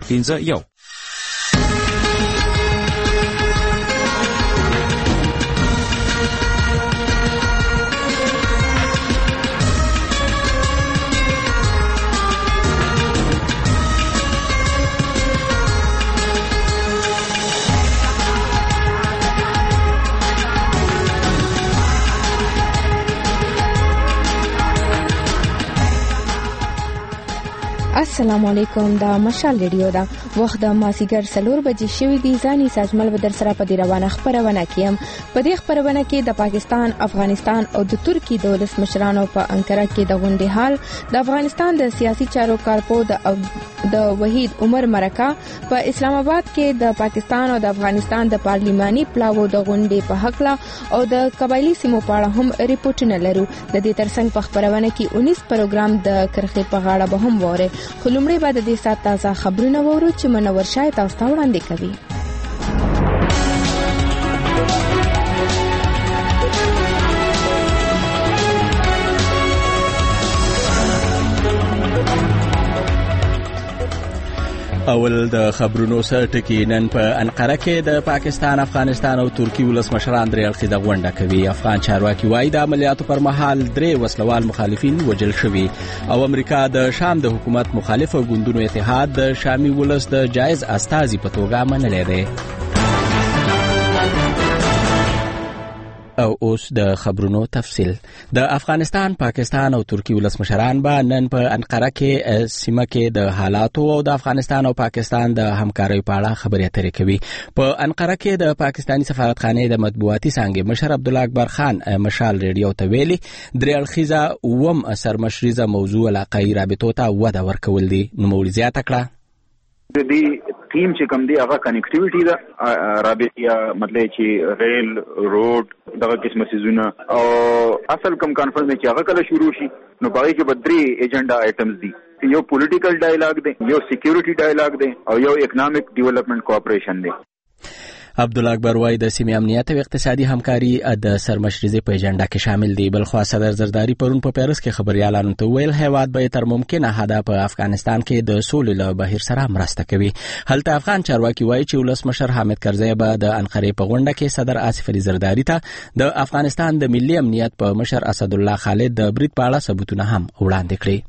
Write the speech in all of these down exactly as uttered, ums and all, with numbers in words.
پنځه یو. السلام علیکم. دا مشال ریډیو دا وخت د مازیګر څلور بجې شوې دي. ځاني ساجمل بدر سره په دې روانه خبرونه کیم. په دې خبرونه کې د پاکستان، افغانستان او د ترکی د ولس مشرانو په انکره کې د غونډې حال، د افغانستان د سیاسي چارو کارپو د د وحید عمر مرکه په اسلام آباد کې د پاکستان او د افغانستان د پارلیماني پلاوو د غونډې په حق لا او د قبایلی سیمو په اړه هم ریپورتونه لرو. د دې ترڅنګ په خبرونه کې اونیس پروګرام د کرخې په غاړه به هم وره. خلومړي بعد د سات تازه خبرونه وورو چې منور شای تاسو ته وړاندې کوي. اول د خبرونو سره ټکی. نن په انقره کې د پاکستان، افغانستان او ترکی ولس مشران درې اړخیزه غونډه کوي. افغان چارواکي وایي د عملیاتو پر مهال درې وسلوال مخالفین وژل شوي او امریکا د شام د حکومت مخالفه ګوندونو اتحاد د شامي ولس د جایز استازي په توګه منلی دی. او اوس د خبرونو تفصیل. د افغانستان، پاکستان او ترکی ولس مشران به نن په انقره کې سیمه کې د حالاتو او د افغانستان او پاکستان د همکارۍ په اړه خبرې اترې کوي. په انقره کې د پاکستاني سفارتخانې د مطبوعاتي څانګې مشر عبدالله اکبر خان مشال ریډیو ته ویلي درې اړخیزه اووم سرمشریزه موضوع علاقايي رابطو ته وده ورکول دي. نوموړي زیاته کړه د دې ټیم چې کوم دی هغه کنیکټیویټي ده، رابطه مطلب چې ریل، روډ، دغه قسمه سيزونه او اصل کوم کانفرنس چې هغه کله شروع شي نو باقي کې بدري ایجنډا آیټمز دي. یو پولیټیکل ډایلاګ دی، یو سکیورټي ډایلاګ دی او یو اکونومیک ډیولپمنٹ کوآپریشن دی. عبدالله اکبر وای د سیمې امنیت او اقتصادي همکاري د سرمشریزې په ایجنډا کې شامل دي. بلخوا صدر زرداری پرون په پیرس کې خبريالانو ته ویل هیواد به تر ممکنه حدا په افغانستان کې د سولې له بهیر سره مرسته کوي. هلته افغان چارواکي وای چې ولس مشر حامد کرزی به د انقره په غونډه کې صدر آصف علي زرداری ته د افغانستان د ملي امنیت په مشر اسد الله خالد د برید په اړه ثبوتونه هم وړاندې کړي.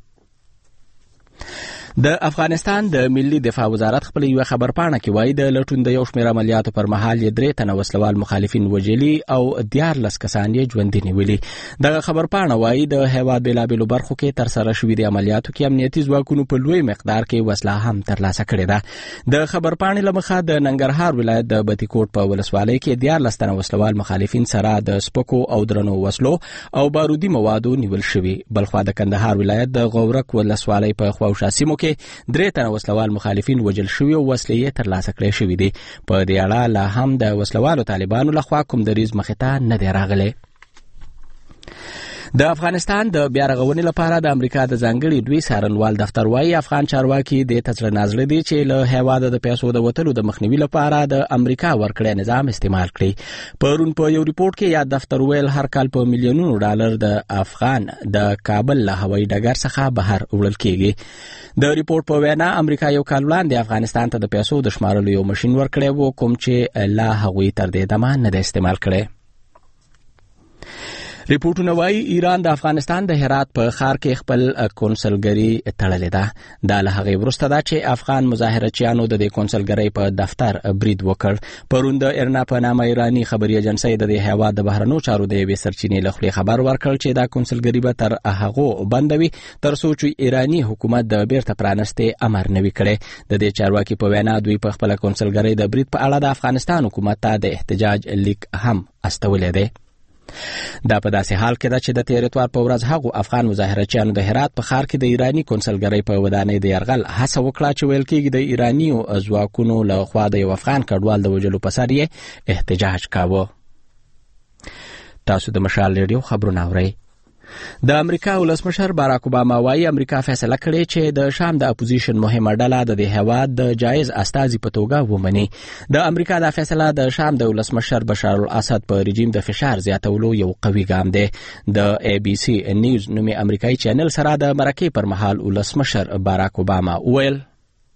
د افغانستان د ملي دفاع وزارت خپل یو خبرپاڼه کې وایي د لټون د یو شمېر عملیاتو پر مهال یې درې تنه وسلوال مخالفین وژلي او دیارلس کسان یې ژوندي نیولي. دغه خبرپاڼه وایي د هیواد بېلابېلو برخو کې ترسره شوي د عملیاتو کې امنیتي ځواکونو په لوی مقدار کې وسله هم ترلاسه کړې ده. د خبرپاڼې له مخه د ننګرهار ولایت د بتیکوټ په ولسوالۍ کې دیارلس تنه وسلوال مخالفین سره د سپکو او درنو وسلو او بارودي موادو نیول شوي. بلخوا د کندهار ولایت د غورک ولسوالۍ په خواوشا سیمو کې درې تنه وسلوال مخالفین وژل شوي او وسلې یې ترلاسه کړې شوي دي. په دې اړه لا هم د وسلوالو طالبانو لخوا کوم دریځ مخې ته نه دی راغلی. د افغانستان د بیا رغونې لپاره د امریکا د ځانګړي دوی څارنوال دفتر وایي افغان چارواکي د تزړه نازړه دي چې له هیواده د پیسو د وتلو د مخنیوي لپاره د امریکا ورکړی نظام استعمال کړي. پرون په یو ریپورت کې یاد دفتر ویل هر کال په میلیونونو ډالر د افغان د کابل له هوایي ډګر څخه بهر وړل کیږي. د ریپورت په وینا امریکا یو کال وړاندې افغانستان ته د پیسو د شمارلو یو ماشين ورکړی و کوم چې لا هغوی تر دې دمه نه دی استعمال کړی. ریپورتونه وایي ایران د افغانستان د هرات په ښار کې خپل کونسلګري تړلې ده. دا له هغې وروسته ده چې افغان مظاهرچیانو د دې کونسلګرۍ په دفتر برید وکړ. پرون د ایرنا په نامه ایراني خبري ایجنسۍ د دې هیواد د بهرنیو چارو د یوې سرچینې له خولې خبر ورکړ چې دا کونسلګري به تر هغو بندوي تر څو چې ایراني حکومت د بیرته پرانستې امر نه وي کړی. د دې چارواکي په وینا دوی په خپله کونسلګرۍ د برید په اړه د افغانستان حکومت ته د احتجاج لیک هم استولی دی. دا په داسې حال کې ده چې د تېر اتوار په ورځ هغو افغان مظاهرچیانو د هرات په ښار کې د ایراني کونسلګرۍ په ودانۍ د یرغل هڅه وکړه چې ویل کېږي د ایرانیو ځواکونو له خوا د یو افغان کډوال د وژلو په سر یې احتجاج کاوه. تاسو د مشال ریډیو خبرونه اورئ. د امریکا ولسمشر باراک اوباما وايي امریکا فیصله کړې چې د شام د اپوزیشن مهمه ډله د دې هیواد د جایز استازي په توګه ومني. د امریکا دا فیصله د شام د ولسمشر بشار الاسد په رژیم د فشار زیاتولو یو قوي ګام دی. د ای بي سي نیوز نومي امریکایي چینل سره د مرکې پر مهال ولسمشر باراک اوباما ویل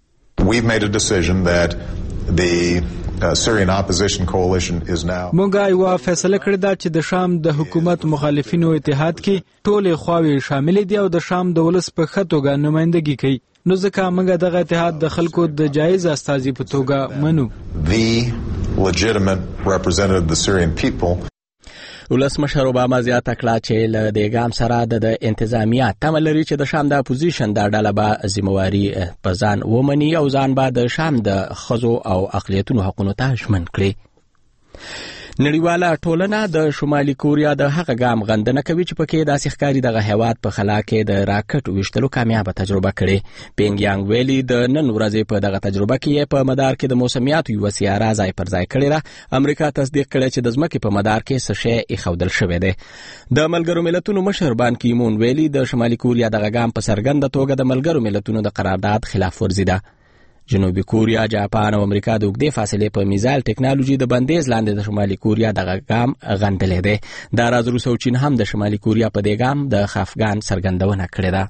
we've made a decision that the Uh, Syrian opposition coalition is now مونږه یو فیصله کړې ده چې د شام د حکومت مخالفینو اتحاد کې ټولې خواوې شامل دي او د شام د ولس په ښه توګه نمائندګي کوي. نو ځکه موږ دغه اتحاد د خلکو د جایز استازي په توګه منو. The legitimate representative of the Syrian people. ولسمشر اوباما زیاته کړه چې له دې ګام سره د انتظامیه تمه لري چې د شام د اپوزیشن د ډله به ذمہواري په ځان ومني او ځان به د شام د ښځو او اقلیتونو حقوقو ته ژمن کړي. نړیواله ټولنه د شمالي کوریا د هغه ګام غندنه کوي چې پکې داسې ښکاري دغه هیواد په خلا کې د راکټ ویشتلو کامیابه تجربه کړې. پینګ یانګ ویلي د نن ورځې په دغه تجربه کې په مدار کې د موسمیاتو یو سیاره ځای پر ځای کړې ده. امریکا تصدیق کړی چې د ځمکې په مدار کې څه شی ایښودل شوی دی. د ملګرو ملتونو مشر بان کی مون ویلي د شمالي کوریا دغه ګام په څرګنده توګه د ملګرو ملتونو د قرارداد خلاف ورزي ده. جنوبي کوریا، جاپان او امریکا د اوږدې فاصلې په میزایل ټیکنالوژي د بندیز لاندې د شمالي کوریا دغه ګام غندلی دی. دا راز روس او چین هم د شمالي کوریا په دې ګام د خفګان څرګندونه کړې ده.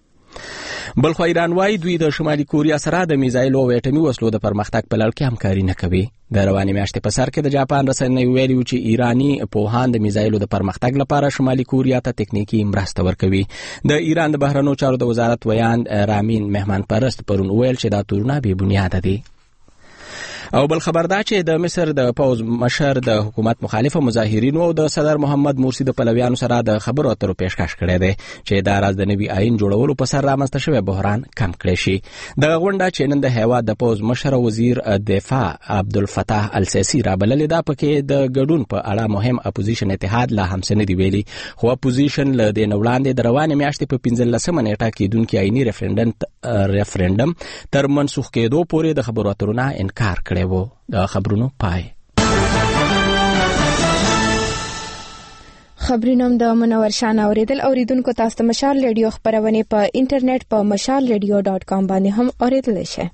بلخو ایران وايي دوی د شمالي کوریا سره د میزایلو او اټومي وسلو د پرمختګ په لړ کې همکاري نه کوي. د روانې میاشتې په سر کې د جاپان رسنیو ویلي چې ایرانی پوهان د میزایلو د پرمختګ لپاره شمالي کوریا ته تکنیکی مرسته ورکوي. د ایران د بهرنیو چارو د وزارت ویان رامین مهمان پرست پرون ویل چې دا تورونه بې بنیاده دي. او بل خبر دا چې د مصر د پوز مشر د حکومت مخالفه مظاهرینو او د صدر محمد مرسی د پلویانو سره د خبرو اترو پیشکش کړی دی چې دا راز د نوي آئین جوړولو په سر رامنځته شوی بحران کم کړی شي. دغه غونډه چې نن د هیواد د پوز مشر او وزیر دفاع عبدالفتاح السیسی رابللې ده، پکې د ګډون په اړه مهم اپوزیشن اتحاد لا هم څه نه دی ویلي، خو اپوزیشن له دې نه وړاندې د روانې میاشتې په پنځلسمه نیټه کېدونکي آئیني ریفرنډم تر منسوخ کېدو پورې د خبرو اترو نه انکار کړی و. د خبرونو پای. خبرونه د منور شان اوریدل اوریدونکو تاسو ته مشال ریډیو خبرونه په انټرنیټ په مشال ریډیو ډاٹ کام باندې هم اوریدل شي.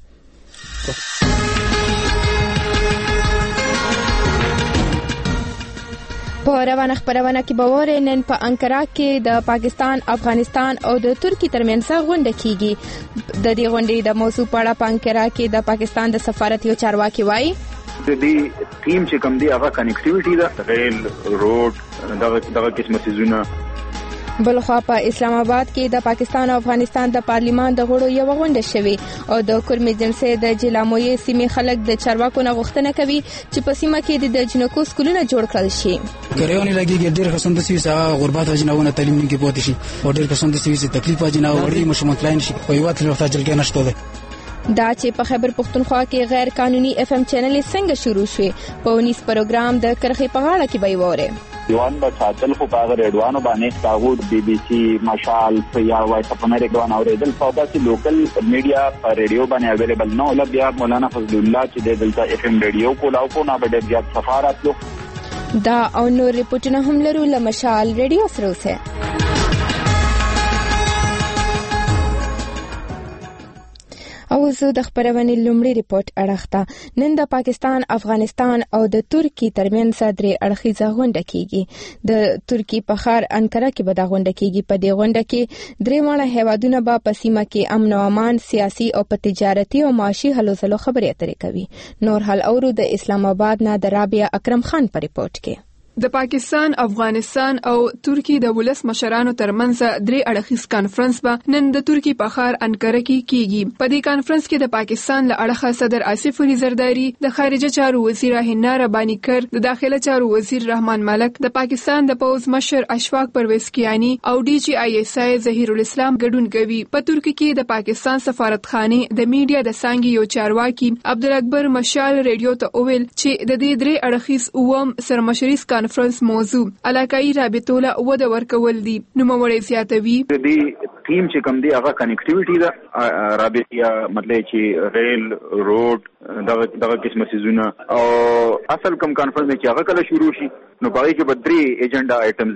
په روانه خبرونه کې به وره نن په انقره کې د پاکستان، افغانستان او د ترکی ترمنځ غونډه کیږي. د دې غونډې د موضوع په اړه په انقره کې د پاکستان د سفارت یو چارواکي وایي د دې ټیم چې کوم دی هغه کنیکټیویټي ده، ریل، روډ، دغه دغه قسمه سيزونه. بلخوا په اسلام آباد کې د پاکستان او افغانستان د پارلیمان د غړو یو غونډه شوه او د کورمې جنسي د جلاموي سیمې خلک د چارواکو نه غوښتنه کوي چې په سیمه کې د جنکو سکولونه جوړ کړل شي. کریونی لګي ډېر قسم د سیسه غربت راځناونه تعلیم نه کې پاتې شي او ډېر قسم د سیسه تکلیف راځناو وړي مشمول کلاین شي په یو وخت لپاره جلګه نشته ده. دا چې په خیبر پختونخوا کې غیر قانوني اف ام چینل څنګه شروع شوه په ونیس پروګرام د کرخي په غاړه کې به وره دیوان به ساتل خو په ریډوانو باندې داوود بي بي سي مشال یا وایس اپ امریکا اوریدل په داسې لوکل میډیا په ریډیو باندې اویلیبل نه ولا بیا مولانا فضل الله چې د دلته اف ام ریډیو کولاو کو نه بډه بیا سفارت لو دا او نور ریپورتونه هم لرو له مشال ریډیو سره اوسه. او زه د خبرونې لومړی ریپورت اړخته نن د پاکستان، افغانستان او د ترکی ترمنځ درې اړخیزه غونډه کیږي. د ترکی په ښار انقره کې به دا غونډه کیږي. په دې غونډه کې درې واړه هیوادونه به په سیمه کې امن او امان، سیاسي او په تجارتي او معاشي هلو ځلو خبرې اترې کوي. نور حال اورو د اسلام آباد نه د رابعه اکرم خان په ریپورت کې. د پاکستان، افغانستان او ترکی د ولس مشرانو ترمنځ درې اړخیز کانفرنس به نن د ترکی په ښار انقره کې کیږي. په دې کانفرنس کې د پاکستان له اړخه صدر آصف علي زرداری، د خارجه چارو وزیر هینا ربانی کر، د داخله چارو وزیر رحمان ملک، د پاکستان د پوز مشر اشفاق پرویز کیانی او ډي جي آی ایس آی ظهیر الاسلام ګډون کوي. په ترکی کې د پاکستان سفارتخانه د میډیا د سانګي یو چارواکي عبدالاکبر مشال ریډیو ته وویل چې د دې درې اړخیز اوم سرمشریز کانفرنس موضوع علاقائی رابطو له وده ورکول دي. نو موري زیاتوي د دې ټیم چې کوم دی هغه کنیکټیویټي ده، رابطه مطلب چې ریل، روډ، دغه دغه قسمه سيزونه. او اصل کوم کانفرنس چې هغه کله شروع شي نو پای کې بدري ایجنډا آیټمز دي.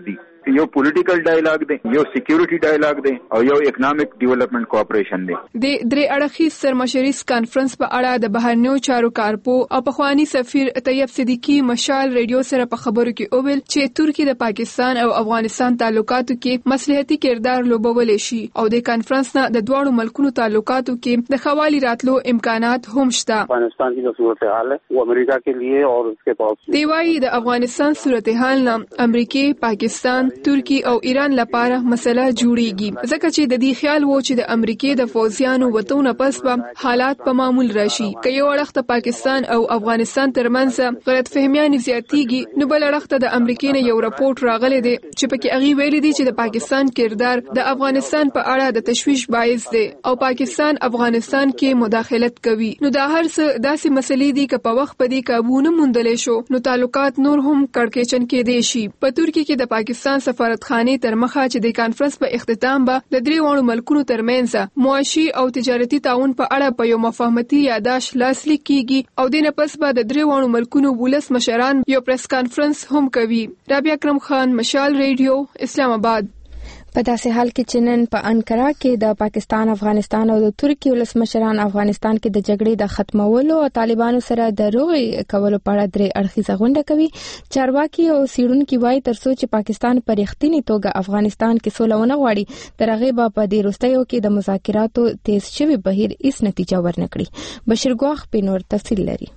یو پولیټیکل ډایلاګ دی، یو سکیورټي ډایلاګ دی او یو اکونومیک ډیولپمنٹ کوآپریشن دی. د درې اړخیز سرمشریز کانفرنس په اړه د بهرنیو چارو کارپو او پخوانی سفیر طیب صدیقی مشال ریډیو سره په خبرو کې اوبل چې ترکی د پاکستان او افغانستان تعلقاتو کې مصلحتي کردار لوبولی شي او د کانفرنس نه د دواړو ملکونو تعلقاتو کې د خوالي راتلو امکانات هم شته. افغانستان کی جو صورتحال ہے وہ امریکہ کے لیے اور اس کے پاس دی وايي د افغانستان صورتحال نه امریکا، پاکستان، ترکی او ایران لپاره مسله جوړیږي، ځکه چې د دې خیال وو چې د امریکا د فوجیانو وتونه پس به حالات په معمول راشي. که یو اړخ ته پاکستان او افغانستان ترمنځ غلط فهمیان زیاتېږي، نو بل اړخ ته د امریکا نه یو راپورټ راغلی دی چې پکې هغه ویلي دي چې د پاکستان کردار د افغانستان په اړه د تشویش باعث دی او پاکستان افغانستان کې مداخلت کوي. نو دا هر څه داسې مسلې دي چې په وخت په دې قابو نه موندلې شو، نو تعلقات نور هم کړکېچن کېدای شي. په ترکی کې د پاکستان سفارتخانه تر مخه چې د کانفرنس په اختتام به د درې وړو ملکونو ترمنځ معاشي او تجارتي تعاون په اړه په یو مفاهمتي یاداش لاسلیک کیږي او د نه پس به د درې وړو ملکونو ولس مشران یو پریس کانفرنس هم کوي. رابعه اکرم خان، مشال ریډیو، اسلام آباد. په داسې حال کې چې نن په انکرا کې د پاکستان، افغانستان او د ترکی ولسمشران افغانستان کې د جګړې د ختمولو او طالبانو سره د روغې کولو په اړه درې اړخیزه غونډه کوي. چارواکي او څېړونکي وایي ترڅو چې پاکستان په رښتینې توګه افغانستان کې سوله ونه غواړي، تر هغې به په دې وروستیو کې د مذاکراتو تیز شوي بهیر هیڅ نتیجه ورنکړي. بشیر ګواخ په نور تفصیل لري.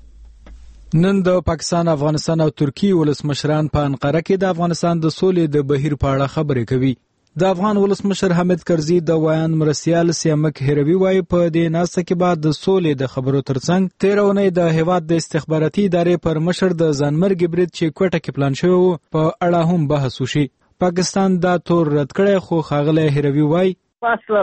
نن د پاکستان، افغانستان او ترکی ولسمشران په انقره کې د افغانستان د سولې د بهیر په اړه خبرې کوي. د افغان ولسمشر حامد کرزي د ویان مرسیال سیامک هروي وایي په دې ناسته کې بعد د سولې د خبرو ترڅنګ تیر اونۍ د هیواد د استخباراتي ادارې پر مشر د ځانمرګ برید چې کوټه کې پلان شوی و په اړه هم بحث وشي. پاکستان دا تور رد کړی، خو ښاغلی هروي وایي په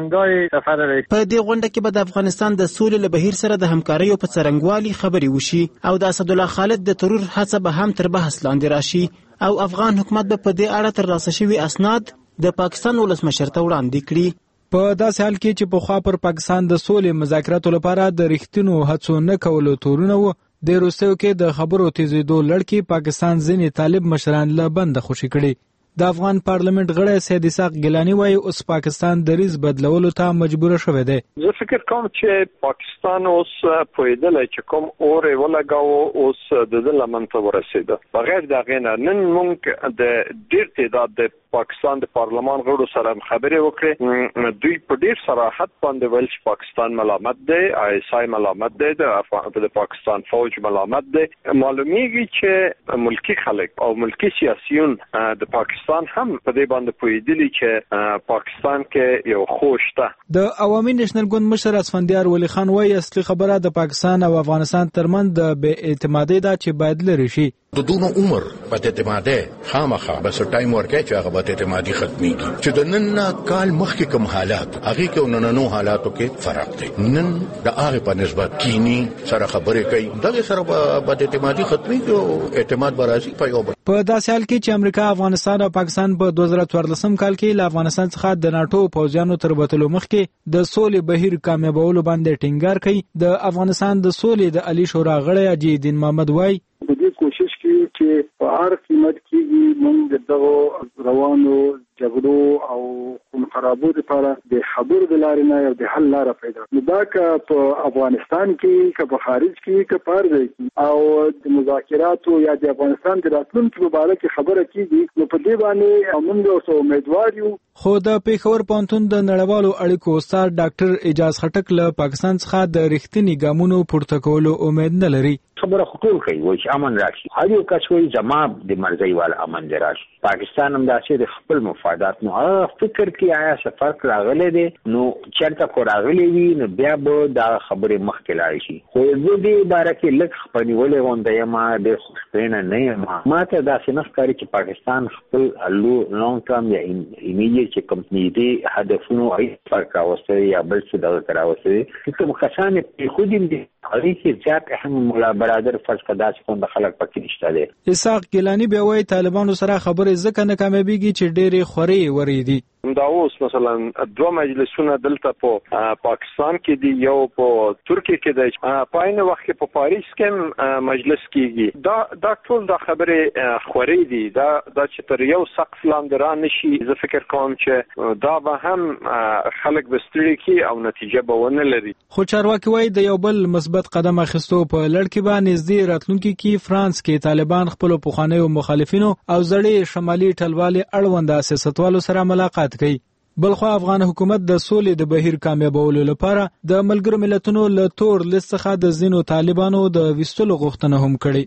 دې غونډه کې به د افغانستان د سولې له بهیر سره د همکاریو په څرنګوالي خبرې وشي او د اسدالله خالد د ترور هڅه به هم تر بحث لاندې راشي او افغان حکومت به په دې اړه ترلاسه شوي اسناد د پاکستان ولسمشر ته وړاندې کړي. په داسې حال کې چې په خوا پر پاکستان د سولې مذاکراتو لپاره د رښتینو هڅو نه کولو تورونه و، د روسیو کې د خبرو تیزېدو لړ کې پاکستان ځینې طالب مشران له بنده خوشي کړي. د افغان پارلمنت غړی سید اسحاق ګیلاني وایي اوس پاکستان دریز بدلولو ته مجبور شوی دی. زه فکر کوم چې پاکستان اوس پوهېدلی چې کوم اور یې ولګاوه اوس د ده لمن ته ورسېده. بغیر د هغې نه نن موږ د ډېر تعداد د پاکستان د پارلمان غړو سره خبرې وکړې. دوی په ډېر صراحت باندې ویل چې پاکستان ملامت دی، آی اس آی ملامت دی، د پاکستان فوج ملامت دی. معلومیږي چې ملکی خلک او ملکی سیاسیون د پاکستان هم په دې باندې پوهېدلي چې پاکستان کې یو خوش ده. د عوامي نېشنل ګوند مشر اسفندیار ولی خان وایي اصلي خبره د پاکستان او افغانستان ترمنځ د بې اعتمادۍ ده چې باید لرې شي. د دونو عمر په اعتمادۍ خامخا بس ټایم ورکړي چې هغه به اعتمادي ختميږي. چې د نن نه کال مخکې کوم حالات هغه کې نننو حالاتو کې فرق دی. نن د هغه په نسبت کینی سره خبرې کوي، دغه سره به اعتمادي ختميږي او اعتماد به راځي په یو بل. په داسې حال کې چې امریکا، افغانستان او پاکستان په دوه زره څوارلسم کال کې له افغانستان څخه د ناتو پوځیانو تر بوتلو مخکې د سولې بهیر کامیابولو باندې ټینګار کوي، د افغانستان د سولې د علی شورا غړی اجي الدین محمد وایي په دې کوشش کې چې په هر قیمت کې موږ دغه روانو جګړو او خون خرابو لپاره د خبرو د لارې نه یو د حل لاره پیدا نو دا که په افغانستان کې که په خارج کې که په هر ځای کې او د مذاکراتو یا د افغانستان د راتلونکي په اړه کې خبره کېږي نو په دې باندې موږ اوس امیدوار یو. خو د پیښور پوهنتون د نړیوالو اړیکو استاد ډاکټر اجاز خټک له پاکستان څخه د رښتینی ګامونو پورته کولو امید نه لري. خبره خطور کوي وای چې امن راشي، هر یو کس وایي زما د مرزي والا امن دی راشي. پاکستان هم داسې د خپل مفادات نو فکر کې آیا څه فرق راغلی دی نو چېرته کو راغلی وي نو بیا به دا خبرې مخکې لاړې شي. خو زه دې باره کې لږ خپنیولې غونډه یم، ډېر خوشبینه نه یم. ما ته داسې نه ښکاري چې پاکستان خپل لونګ ټرم یا ایمیډیټ چې کوم نږدې هدفونو هېڅ فرق راوستی یا بل څه دغه راوستی کوم کسان یې پرېښودي دي هغه کې زیات اهم مولا برادر فرض کدا چې د خلک پکې نشته دي. اسحاق ګیلانی به وایي طالبانو سره خبرې ځکه نه کامیابیږي چې ډېرې خوري وري دي. دا اوس مثلا دوه مجلسونه دلته په پاکستان کې دي، یو په ترکیه کې دی، په عین وخت کې په پاریس کې مجلس کېږي. دا دا ټول د خبرې خوري دي، دا دا چې تر یو سقف لاندې را نشي. زه فکر کوم چې دا به هم خلک بستړي کی او نتیجه به ونه لري. خو چارواکي وایي د یو بل مثبت قدم اخیستو په لړ کې به نږدې راتلونکي کې فرانس کې طالبان خپل پخوانیو مخالفینو او زړې شمالي ټلوالې اړوند سیاستوالو سره ملاقات کوي. بلخو افغان حکومت د سولې د بهیر کامیابولو لپاره د ملګرو ملتونو له تور لیست څخه د ځینو طالبانو د ویستلو غوښتنه هم کړې.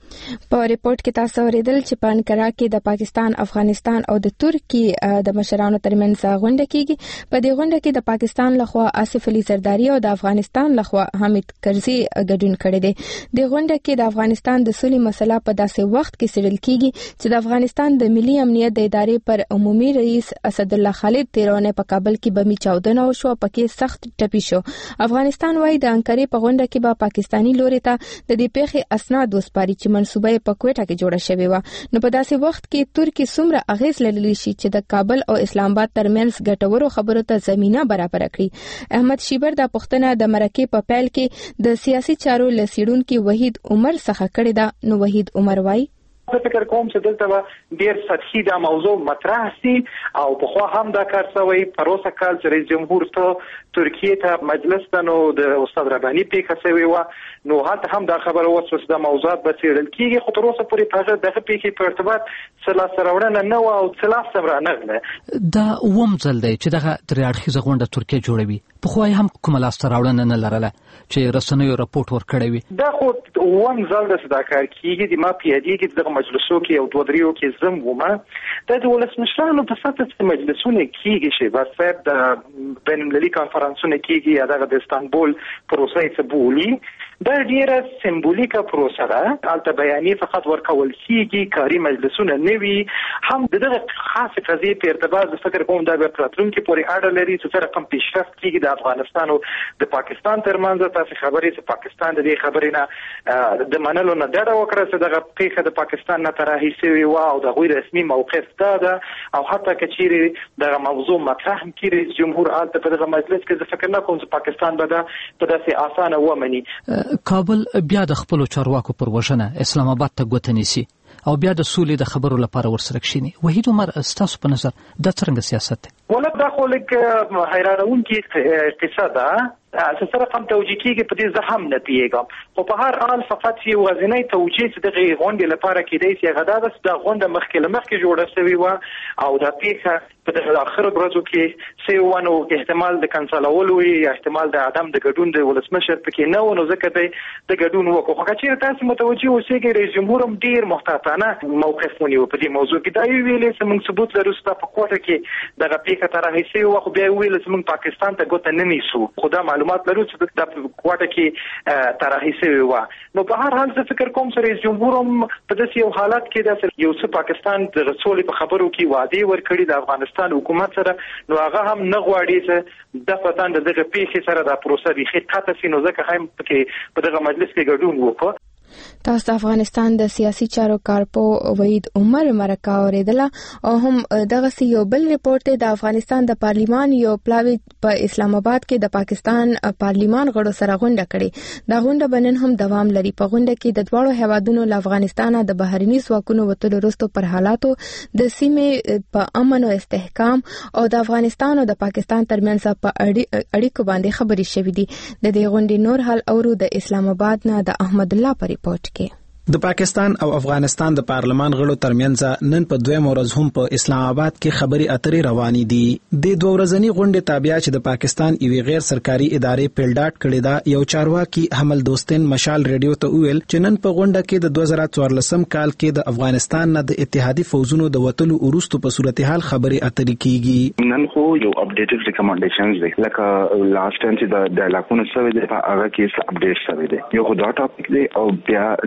په ریپورت کې تاسو اوریدل چې په انقره کې د پاکستان، افغانستان او د ترکی د مشرانو ترمنځ غونډه کیږي. په دې غونډه کې د پاکستان لخوا آصف علي زرداری او د افغانستان لخوا حامد کرزي ګډون کړي دي. د غونډه کې د افغانستان د سولې مسله په داسې وخت کې څېړل کیږي چې د افغانستان د ملي امنیت د ادارې پر عمومي رئیس اسد الله خالد تیرونه په کابل کې بمي چاودنه وشو، پکې سخت ټپي شو. افغانستان وايي د انقره په غونډه کې به پاکستاني لوري ته د دې پیښې اسناد وسپاري چې منسوبه په کوټه کې جوړه شوې و. نو په داسې وخت کې ترکی څومره اغیز لرلی شي چې د کابل او اسلام آباد ترمنځ ګټورو خبرو ته زمينه برابر کړي. احمد شیبر د پښتنه د مرکې په پیل کې د سیاسي چارو لسیډونکو وحید عمر څخه کړی دا. نو وحید عمر وایي زه فکر کوم چې دلته ډیر سطحي دا موضوع مطرح سي او په خو هم دا کار شوی. پروسه کال چې رئیس جمهور ته ترکیه ته مجلس ته نو د استاد رباني پیښه شوی و، نو هلته هم دا خبره وسو چې دا موضوعات به څېړل کیږي. خو تر اوسه پورې په دغه پیښې په ارتباط سلا سره نه و او سلا سره نه. دا ووم ځل دی چې دغه درې اړخیزه غونډه ترکیه جوړوي. په خو هم کومه لاسته راوړنه نه لرله چې رسنیو راپورټ ورکړی وي. دا خو ووم ځل د دا کار کیږي. د ما پیادي کې دغه مجلسو کې او دوه دریو کې زم ومه د ولسمشرانو په سطح کې مجلسونه کیږي چې بس صاحب د بین المللي کانفرنسونه کیږي یا دغه د استانبول پروسه څه بولی. دا ډیره سمبولیکه پروسه ده. البته بیانیه فقط ورکول کیږي، کاری مجلسونه نوي. هم دغه خاصه قضیه په ارتباط فکر کوم دا به پراتلونکو پورې اړه لري چې سره کوم پیشرفت کیږي د افغانستان او د پاکستان ترمنځ. تاسو خبرې چې پاکستان د دې خبرې نه د منلو نه ډډه وکړه چې دغه پیښه د پاکستان نه ترهي شوی و او د غوی رسمي موقف ده او حتی کچېری دغه موضوع مطرح کړي جمهور البته په دغه مجلس کې ځکه نه کوم چې پاکستان به دا په داسې اسانه ومني. کابل بیا د خپل چارواکو پر وژنه اسلام آباد ته ګوته نیسي او بیا د سولې د خبرو لپاره ورسره کښیني. وحید عمر ستاسو په نظر دا څنګه سیاست دی؟ ولې دا خو لکه حیرانونکي اقتصاد ده سره هم توجیه کیږي په دې زه هم نه پیږم. خو په هر حال فقط یو غزنی توجیه چې دغه غونډې لپاره کېدای شي غدا د غونډه مخکې لمخکې جوړه شوې و او دا پیښه په دغه اخر ورځو کې سی ونه احتمال د کنسلولو یا احتمال د عدم د ګډون د ولسمشر پکې نه و. نو ځکه د ګډون وکړو. خو چې تاسو متوجي اوسئ رئیس جمهور هم ډیر محتاطانه موقف ونیو په دې موضوع کې. دا ویلې چې موږ ثبوت لرو چې په کوټه کې دغه پیښه ترهي شوې و. خو بیا ویل چې موږ پاکستان ته ګوته نه نیسو. خدا معلومات لرو چې د کوټه کې ترهي شوې و. نو په هر حال زه فکر کوم چې رئیس جمهور هم په داسې یو حالت کې د یو څه پاکستان د رسول په خبرو کې وعده ورکړي د افغانستان حکومت سره. نو هغه هم نه غواړي چې د پتان دغه پیښې سره د پروسه به خطه سي. نو ځکه هم په دغه مجلس کې ګډون وکړ. تاسو د افغانستان د سیاسي چارو کارپو وحید عمر مرکه اوریدله او هم دغه یو بل ریپورت د افغانستان د پارلیمان یو پلاوی په اسلام آباد کې د پاکستان پارلیمان غړو سره غونډه کړې. دا غونډه بنن هم دوام لري. په غونډه کې د دواړو هیوادونو له افغانستان د بهرني ځواکونو وټولو وروسته پر حالاتو د سیمې په امن او استحکام او د افغانستان او د پاکستان ترمنځ په اړیکو باندې خبرې شوې دي. د دې غونډې نور حال اورو د اسلام آباد نه د احمد الله پر ریپورت کې. د پاکستان او افغانستان د پارلمان غړو ترمنځ نن په دویم ورځ هم په اسلام آباد کې خبري اترې روانې دي. د دوه ورځنی غونډې تابع چې د پاکستان یوې غیر سرکاري ادارې پیلډاټ کړې ده، یو چارواکي حمل دوستن مشال ریډیو ته ویل چې نن په غونډه کې د دوه زره څوارلسم کال کې د افغانستان نه د اتحادي فوجونو د وټلو وروسته په صورتحال خبري اترې کیږي. نن خو یو اپډیټډ ریکمنډیشنز دي لکه لاست ټایم چې د ډایلاګونو سره د هغه کې څه اپډیټ شوی دی. یو خو دا ټاپک دی او بیا هغه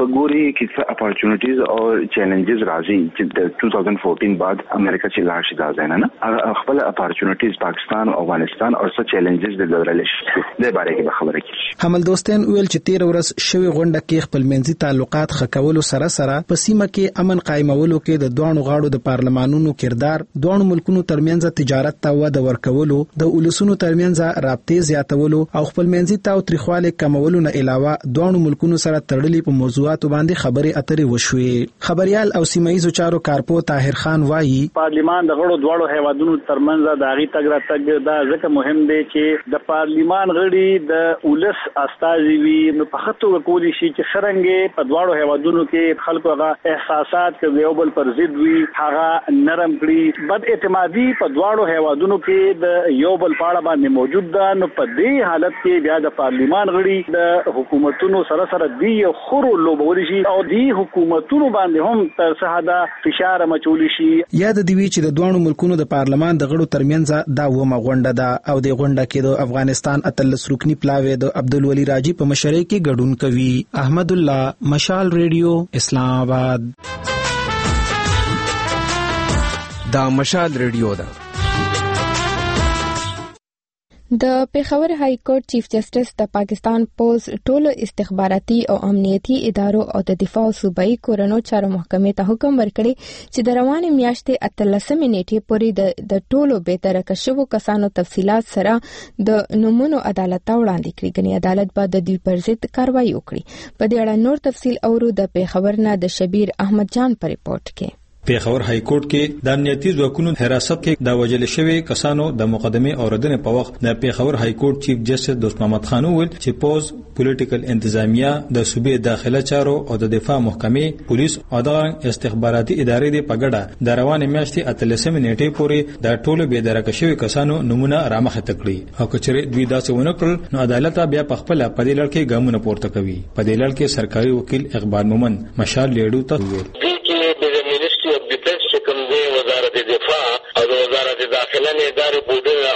ګوري چې څه اپورچونټیز او چیلنجز راځي چې د دوه هزار چودہ بعد امریکا چې لاړ شي دا ځای نه خپل اپورچونټیز پاکستان او افغانستان او څه چیلنجز د لرل شي د باره کې خبره کوي. حمل دوستان ویل چې تیر ورځ شوی غونډه کې خپل منځي تعلقات خکولو سره سره په سیمه کې امن قائمولو کې د دوه غاړو د پارلمانونو کردار، دوه ملکونو ترمنځ تجارت ته وده ورکولو، د ولسونو ترمنځ رابطې زیاتولو او خپل منځي تاوتریخواله کمولو نه علاوه دوه ملکونو سره تړلې په موضوعاتو باندې خبرې اترې وشوې. خبريال او سیمایي چارو کارپو طاهر خان وایي پارلیمان د غړو دوه هیوادونو ترمنځ د اغي تګ را تګ دا ځکه مهم دی چې د پارلیمان غړي د ولس استازي وي نو په خطو کولی شي چې خرنګي په دوه هیوادونو کې خلکو هغه احساسات کې یو بل پر ضد وي هغه نرم کړي. بد اعتمادي په دواړو هیوادونو کې د یو بل پاړه باندې موجود ده. نو په دې حالت کې بیا د پارلیمان غړي د حکومتونو سره سره دی خورو لوبول شي او دی حکومتونو باندې هم تر څه حدا فشار مچول شي. یاد دی وی چې د دوه ملکونو د پارلمان د غړو ترمنځ دا ومه غونډه ده او د غونډه کې د افغانستان اتلس رکنی پلاوی د عبدالولي راجی په مشرۍ کې ګډون کوي. احمد الله، مشال ریډیو، اسلام آباد. دا مشال ریډیو ده. د پیښور های کورټ چیف جسټس د پاکستان پوز ټولو استخباراتي او امنیتي ادارو او د دفاع صوبایي کورونو چارو محکمې ته حکم ورکړی چې د روانې میاشتې اتلسمې نیټې پورې د ټولو بهتره شوو کسانو تفصيلات سره د نومونو عدالت ته وړاندې کړي. ګنې عدالت به د دوی پر ضد کاروایی وکړي. په دې اړه نور تفصيل اورو د پیښور نه د شبیر احمد جان پر ریپورت کې. پیښور های کورټ کې د امنیتي ځواکونو حراست کې د وجل شوی کسانو د مقدمه اوریدنې په وخت د پیښور های کورټ چیف جسټس دوست محمد خان وویل چې پوز، پولیټیکل انتظامیه، د صوبې داخله چارو او د دفاع محکمې، پولیس او د استخباراتي ادارې د پګړه د روانې میاشتې اتلسمې نیټې پورې د ټولو به درکه شوی کسانو نمونه رامخه تکړي او کچره دوی داسې ونه کړل نو عدالت بیا په خپل په دې لړ کې ګامونه پورته کوي. په دې لړ کې سرکاري وکیل اقبال مومن مشال لیډو ته وویل وزارت دفاع او وزارت داخله نه ادارې بودنه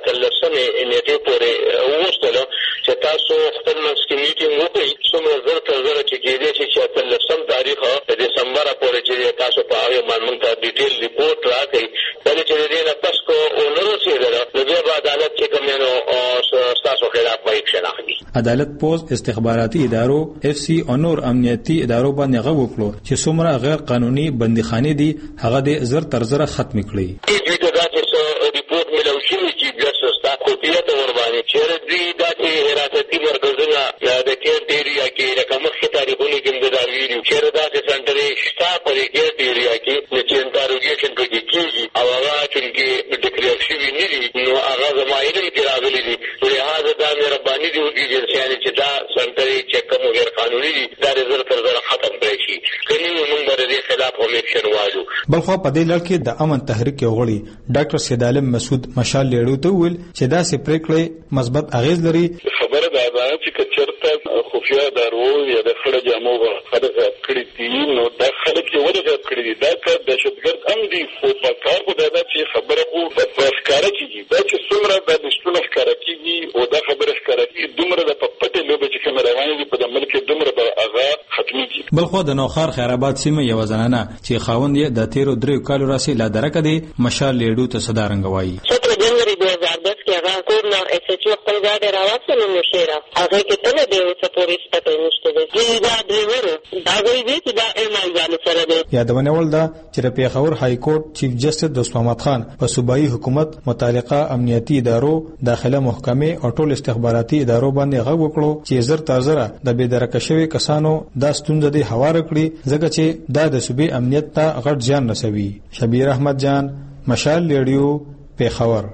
اتلسمې نیټې پورې ووستله چې تاسو خپل مسکې میټینګ وکړئ څومره زر تر زر چې کېدې شي چې اتلسم تاریخ د دسمبر پورې چې تاسو په هغه باندې ته ډیټیل ریپورت راکړئ بلې چې دې نه پس کو او نو رسېدله نو بیا به عدالت چې کوم نو تاسو خلاف وایي شناخلي. عدالت پوز استخباراتي ادارو اف سی او نور امنیتي ادارو باندې غو وکړو چې څومره غیر قانوني بندیخانه دي هغه د زر تر زر ختم کړي. دوی ته دا چې ریپورت ملو شي چې جسټس تا کوټیه ته ور باندې چې دوی دا چې حراستي مرکزونه د کېټ ایریا کې رقم ښه تاریخونه کې د داویرو چې دا چې سنټري شتا په کېټ ایریا کې چې انټروګیشن کوي کیږي او هغه چې ډیکلیئر شوی نه دي نو هغه زمایله کې راغلي دي. لہذا دا مهرباني دي ایجنسیانه چې دا سنټري چې کوم غیر قانوني دي دا زر تر زر ختم کړي شي. کني موږ به د خلاف هم اکشن واجو. بلخو په دې لړ کې د امن تحریک غړي ډاکټر سید عالم مسعود مشال لیډو ته ویل چې دا سي پریکړې مثبت اغیز لري. خبره دا ده چې چرته خفیا دارو یا د خړه جامو خلک کړي دي نو دا خلک یې ولې کړي دي دا که دهشتګرد هم دي خو په کار کو دا چې خبره خو په ښکارا کیږي دا چې څومره د دشتونه ښکارا کیږي او دا خبره ښکارا کیږي دومره د پپټې لوبه چې کوم روانه دي په ملک دومره به هغه ختميږي. بلخو د نوخار خیرآباد سیمه یو زنانه چې خاوند یې د تیرو درې کالو راسي لا درکه دي مشال لیډو ته صدارنګ وایي. ستره جنوري دوه هزار دس کې هغه کورنا اس ایچ او خپل ځای راوځل نو شیرا هغه کې ته د سپورټ پته نشته دی دا ډریور دا غوي دي چې دا ایم آی ځان سره دی. یادونه ول دا چې پیښور های کورټ چیف جسټس دوست محمد خان په صوبایي حکومت متعلقه امنیتي ادارو داخله محکمې او ټول استخباراتي ادارو باندې غږ وکړو چې زر تر زر د بې درکه شوی کسانو دا ستونزه دي هوار کړی ځکه چې دا د صوبې امنیت ته غټ ځان رسوي. شبیر احمد جان مشال لیډیو پیښور.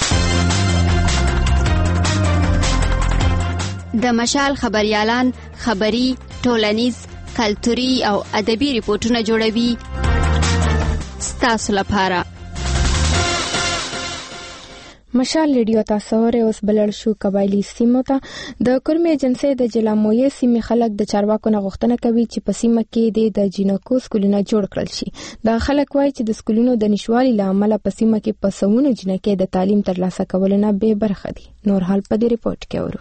د مشال خبريالان خبري ټولنیز کلتوري او ادبي ریپورتونه جوړوي ستاسو لپاره. مشال ریډیو تاسو ورې اوس بلل شو قبایلی سیمو ته د کورمې ایجنسی د جلامویې سیمې خلک د چارواکو نه غوښتنه کوي چې په سیمه کې د جینکو سکولونه جوړ کړل شي. دا خلک وایي چې د سکولونو د نشوالي لامل په سیمه کې په سمونو جنکې د تعلیم ترلاسه کولو نه بې برخه دي. نور حال په دې ریپورت کې ورو.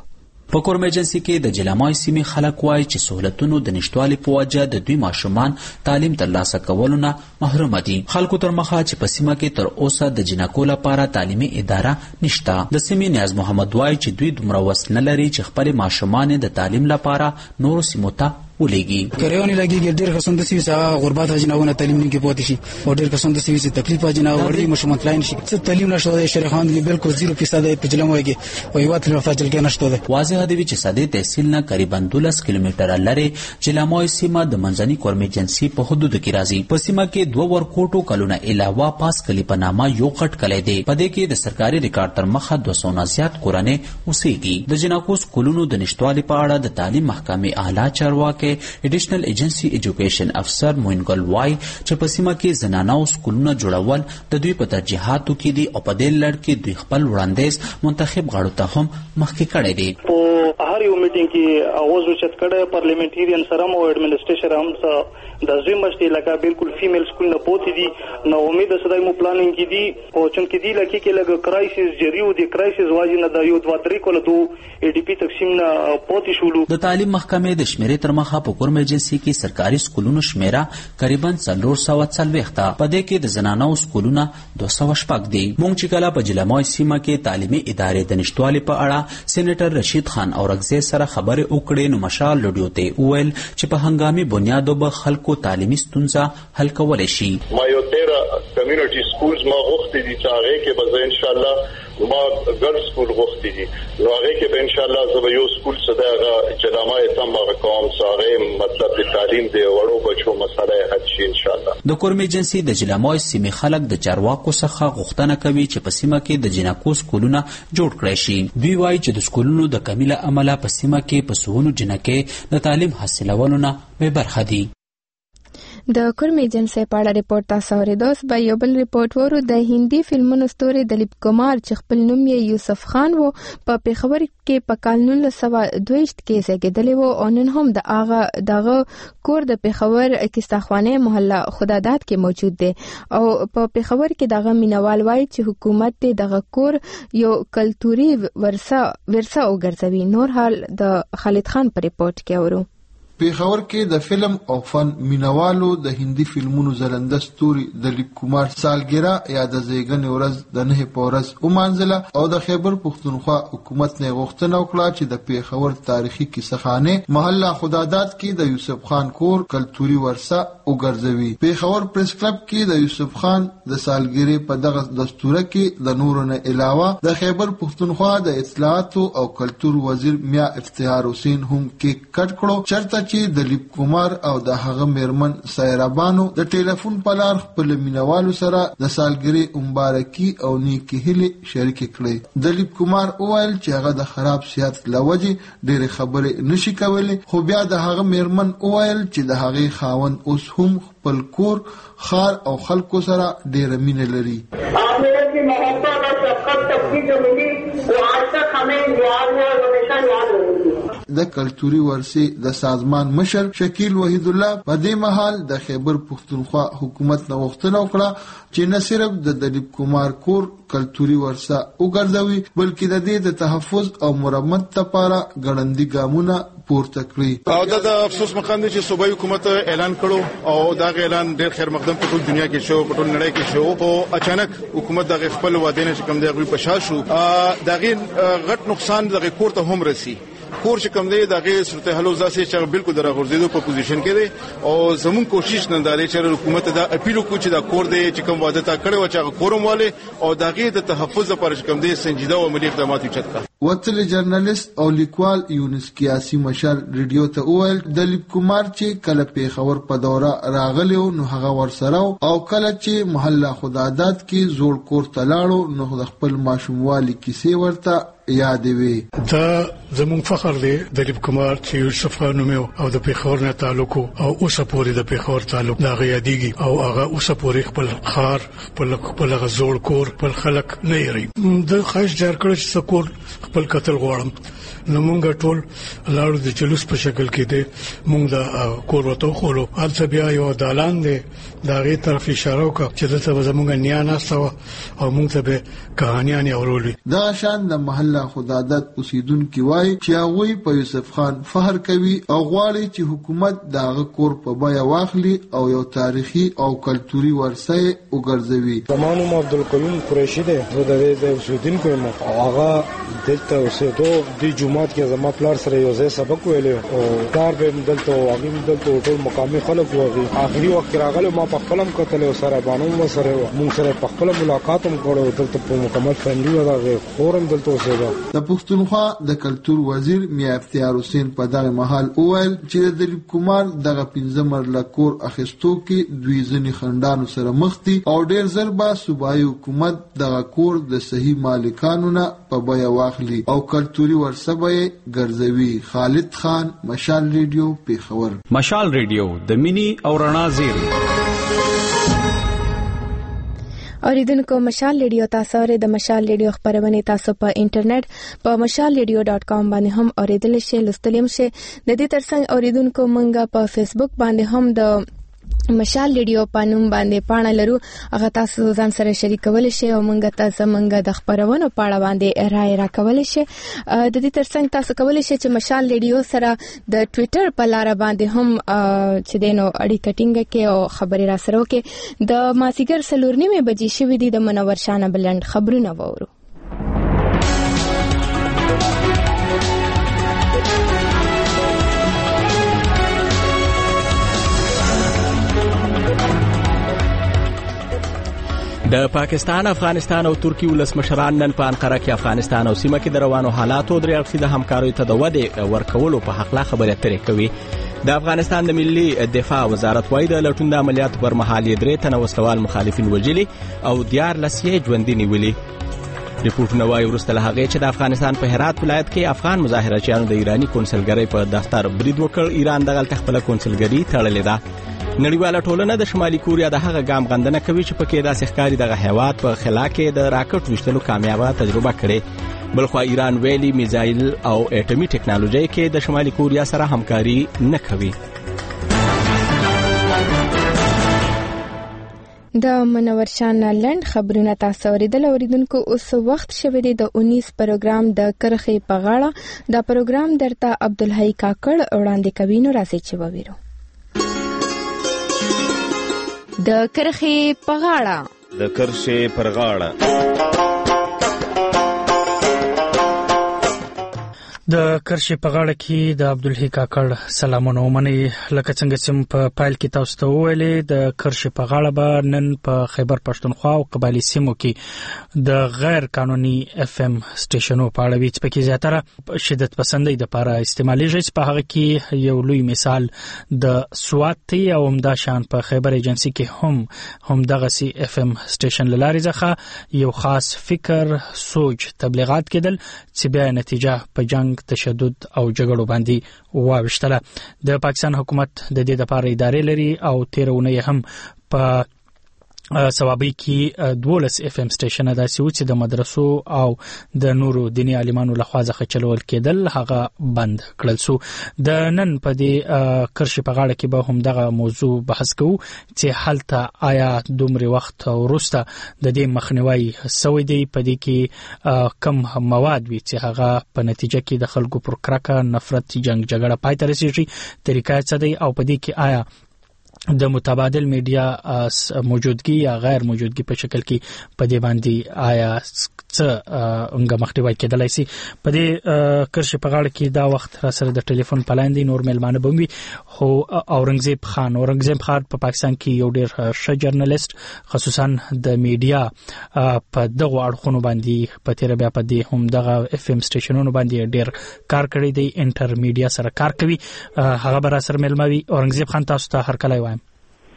په کورم ایجنسی کې د جلامای سیمې خلک وایي چې سہولتونو د نشټوالي په وجه د دوی ماشومان تعلیم ترلاسه کولو نه محروم دي. خلکو تر مخه چې په سیمه کې تر اوسه د جنکو لپاره تعلیمي اداره نشته. د سیمې نیاز محمد وایي چې دوی دومره وس نه لري چې خپل ماشومان د تعلیم لپاره نورو سیمو ته ولېږي. کریونی لګي ډېر قسم د سیمې څخه غربت راځناونه تعلیم نه کې پاتې شي او ډېر قسم د سیمې څخه تکلیف راځناو وړي مشمول تلاین شي. څه تعلیم نشته د شریخان کې بالکل صفر فیصد په جلموي کې او یو تل فاجل کې نشته ده. واضح دی چې صدې تحصیل نه قریبا دولس کیلومتره لري جلموي سیمه د منځني کورم ایجنسی په حدود کې راځي. په سیمه کې دوه ورکوټو کلونه علاوه پاس کلی په نامه یو غټ کلی دی. په دې کې د سرکاري ریکارډ تر مخه دوه سوه نه زیات کورنۍ اوسېږي. د جنکو سکولونو د نشټوالي په اړه د تعلیم محکمې اعلی چارواکي ایډیشنل ایجنسی ایجوکیشن افسر موین ګل وای چې په سیمه کې زنانو سکولونه جوړول د دوی په ترجیحاتو کې دي او په دې لړ کې دوی خپل وړاندیز منتخب غړو ته هم مخکې کړی دی. په هر یو میټینګ کې اواز اوچت کړی پارلیمنټریان سره مو ایڈمنسټریشن هم د زمشتي لکه بالکل فیمیل سکول نه پوتې دي. نو امید سره مو پلانینګ کې دي او چون کې دي لکه کې لګ کرایسس جریو دي کرایسس واجی نه د یو دوه درې کول دوه ای ډی پی تقسیم نه پوتې شولو. د تعلیم محکمې د شمیرې تر مخه په کورم ایجنسی کې سرکاري سکولونو شمیره قریبا څلور سوه څلوېښت ده. په دې کې د زنانو سکولونه دوه سوه شپږ دي. موږ چې کله په جلمای سیمه کې تعلیمي ادارې د نشټوالي په اړه سېنیټر رشید خان اورغزی سره خبرې وکړې نو مشال لډیو ته وویل چې په هنګامي بنیادو به خلکو تعلیمي ستونزه حل کولی شي. ما یو تیره کمیونټي سکولز ما غوښتي دي چې هغې کې به زه انشاءالله ما ګرل سکول غوښتي دي نو هغې کې به انشاءالله زه به یو سکول څه دی هغه جلامای تم هغه کوم څه هغې مطلب د تعلیم د وړو بچو مسله یې حل شي انشاءالله. د کورم ایجنسي د جلامای سیمې خلک د چارواکو څخه غوښتنه کوي چې په سیمه کې د جنکو سکولونه جوړ کړی شي. دوی وایي چې د سکولونو د کمی له امله په سیمه کې په سوونو جنکې د تعلیم حاصلولو نه بې برخه دي. د کورم ایجنسی په اړه ریپورت تاسو اوریدوس به یو بل ریپورت ورو. د هندي فلمونو ستوري دلیپ کمار چې خپل نوم یې یوسف خان وو په پیښور کې په کال نولس سوه دویشت کې زیږیدلی وو او نن هم د هغه دغه کور د پیښور کیستاخوانې محله خداداد کې موجود دی او په پیښور کې دغه مینوال وایي چې حکومت دغه کور یو کلتوري ورثه ورثه وګرځوي. نور حال د خالد خان په ریپورت کې اورو. پیښور کې د فلم او فن مینوالو د هندي فلمونو زلنده ستوري دلیپ کمار سالګرا یا د زیږنې ورځ د نهه په ورځ ومانځله او د خیبر پښتونخوا حکومت نه غوښتنه وکړه چې د پیښور تاریخي کیسهخانه محله خداداد کې د یوسف خان کور کلتوري ورثه وګرځوي. پیښور پریس کلب کې د یوسف خان د سالګرې په دغه دستور کې د نورو نه علاوه د خیبر پښتونخوا د اطلاعات او کلتور وزیر میا افتخار حسین هم کې کټ کړو چرته چې دلیپ کمار او د هغه میرمن سایرابانو د ټلیفون په لار خپل مینوالو سره د سالګرې مبارکي او نیکي هیلې شریک کړې. دلیپ کمار وویل چې هغه د خراب صحت لوجې ډېرې خبرې نشي کولی خو بیا د هغه میرمن وویل چې د هغې خاوند اوس هم خپل کور خار او خلکو سره ډېره مینه لري. د کلتوري ورثې د سازمان مشر شکیل وحید الله په دې مهال د خیبر پښتونخوا حکومت نه غوښتنه وکړه چې نه صرف د دلیپ کمار کور کلتوري ورثه وګرځوي بلکې د دې د تحفظ او مرمت لپاره ګړندي ګامونه پورته کړي. او د افسوس مقام دی چې صوبایي حکومت اعلان کړو او دا اعلان ډېر خیر مقدم په ټول دنیا کې شو په ټول نړۍ کې شو او اچانک حکومت د خپل وعده نه کم دی غوي پشا شو دا غي غټ نقصان د کور ته هم رسی. کور چې کوم دی د غیر صورت حل وزاسي چې بالکل د راغورځېدو په پوزیشن کې دی او زمون کوشش نه داري چې حکومت دا اپیل وکړي چې دا کور دی چې کوم وعده تا کړو چې کورم والے او د غیر د تحفظ لپاره کوم دی سنجیده او عملی اقدامات وکړي. وتل جرنالست او لیکوال یونس کیاسی مشال ریډیو ته وویل دلیپ کمار چې کله پیښور په دوره راغلی نو هغه ورسره او کله چې محله خداداد کې زوړ کور ته لاړو نو د خپل ماشوموالي کیسې ورته یادې وي. دا زموږ فخر دی دلیپ کمار چې یوسف خان نوم او د پیښور نه تعلق او اوسه پورې د پیښور تعلق دا غیادیږي او هغه اوسه پورې خپل خار خپل خپل غزوړ کور خپل خلک نه یری د خاص جار کړ چې سکور خپل قتل غواړم نو مونږ ټول لاړو د جلوس په شکل کې دی مونږ د کور وته خولو البته بیا یو دالان دی دا غي طرف اشاره وکړه چې دلته زمونږ نیا ناستو او مونږ ته به کہانیاں اورولې دا شان د محله خدادت اوسیدونکو وای چې هغه په یوسف خان فخر کوي او غواړي چې حکومت داغه کور په بیا واخلي او یو تاریخي او کلتوري ورثه وګرځوي. زمانو عبدالکریم قریشی دی زه د دې اوسیدونکو یم هغه دلته اوسېدو د جمعات کې زما پلار سره یو ځای سبق ویلو او کار به دلته او هغه دلته ټول مقامي خلک وغي اخري وخت راغله ما په خپلم کتل او سره باندې و سره مونږ سره په خپل ملاقات هم کړو دلته په مکمل فیملی راغی خورم دلته اوسېده. د پښتونخوا د کلتور وزیر میا افتیار حسین په دغه محل اویل چې د دلیپ کمار دغه پنځه مرله کور اخیستو کې دوی ځنی خندانو سره مخ دي او ډیر زر به صوبایي حکومت دغه کور د صحیح مالکانو نه په بیا واخلي او کلتوري ورثه به ګرځوي. خالد خان، مشال ریډیو، پیښور. مشال ریډیو د مینی او رڼا زیری. اوریدونکو مشال ریډیو تاسو لري د مشال ریډیو خبرونه تاسو په انټرنیټ په مشال ریډیو ډاٹ کام باندې هم اوریدل شئ لستلم شئ. د دې ترڅنګ اوریدونکو مونږه په فیسبوک باندې هم د مشال ریډیو پانوم باندې پاڼه لرو هغه تاسو ځان سره شریکول شئ او مونږ تاسو مونږ د خبرونو پاڼه باندې رائے راکول شئ. د دې ترڅنګ تاسو کولای شئ چې مشال ریډیو سره د ټوئیټر په لار باندې هم چې دینو اړیکه ټینګه کې او خبري را سره وکړي. د ماسیګر سلور نیمه بجې شوې دي د منور شانه بلند خبرونه وورو. د پاکستان، افغانستان او ترکی ولسمشران نن په انقره کې افغانستان او سیمه کې د روانو حالاتو درې اړخیزه همکارۍ ته د ودې ورکولو په حق لا خبرې اترې کوي. د افغانستان د ملي دفاع وزارت وايي د لټون د عملیاتو پر مهال یې درې تنه وسلوال مخالفین وژلي او دیارلس یې ژوندي نیولي. ریپورټونه وايي وروسته له هغې چې د افغانستان په هرات ولایت کې افغان مظاهرچیانو د ایراني کونسلګرۍ په دفتر برید وکړ. ایران دغلته خپله کونسلګري تړلې ده. نړیواله ټولنه د شمالي کوریا د هغه ګام غندنه کوي چې پکې داسې ښکاري دغه هیواد په خلا کې د راکټ ویشتلو کامیابه تجربه کړې. بلخوا ایران ویلي میزایل او اټومي ټکنالوژي کې د شمالي کوریا سره همکاري نه کوي. د منور شانه لند خبرونه تاسو اوریدل. اوریدونکو اوس وخت شوه دی د اونیس پروګرام د کرخې په غاړه. دا پروګرام درته عبدالحی کاکړ وړاندې کوي. نو راځي چې وویرو د کرخې په غاړه. د کرخې پر غاړه. د کرشي په غاړه کې د عبدالحی کاکړ سلامونه ومني. لکه څنګه چې په پایل کې تاسو ته ویلې د کرشي په غاړه به نن په خیبر پښتونخوا او قبایلی سیمو کې د غیر قانوني اف ام سټیشنو په اړه وی چې پکې زیاتره شدت پسندۍ د لپاره استعمالېږي. چې په هغه کې یو لوی مثال د سوات او همدا شان په خیبر ایجنسی کې هم هم دغه سي اف ام سټیشن لاري ځخه یو خاص فکر سوچ تبلیغات کېدل چې بیا نتیجه په جنگ تشدد او جګړو باندې واوښتله. د پاکستان حکومت د دې لپاره ادارې لري او تیرونه هم په سوابي کې دولس اف ام سټیشن داسې و چې د مدرسو او د نورو دینی عالمانو لخوا ځخه چلول کېدل هغه بند کړل سو. د نن په دې کرشي په غاړه کې به هم دغه موضوع بحث کوو چې هلته آیا دومره وخت وروسته د دې مخنیوي سوي دی په دې کې کم مواد وي چې هغه په نتیجه کې د خلکو پر کرکه نفرت جنگ جګړه پای ته رسیږي. طریقه څه دی او په دې کې آیا د متبادل میډیا موجودګي یا غیر موجودګي په شکل کې په دې باندې آیا څه انګه مخنیوي کېدلای شي. په دې کرشي په غاړه کې دا وخت را سره د ټلیفون پلاین دی نور ملمانه بومي خو اورنګزیب خان اورنګزیب خان په پاکستان کې یو ډېر ښه جرنالست خصوصا د میډیا په دغه اړخونو باندې په تیر بیا په دې هم دغه اف ام سټیشنونو باندې ډېر کار کړی دی انټر میډیا سره کار کوي. هغه بر سره ملموي اورنګزیب خان تاسو ته هر کله وایم.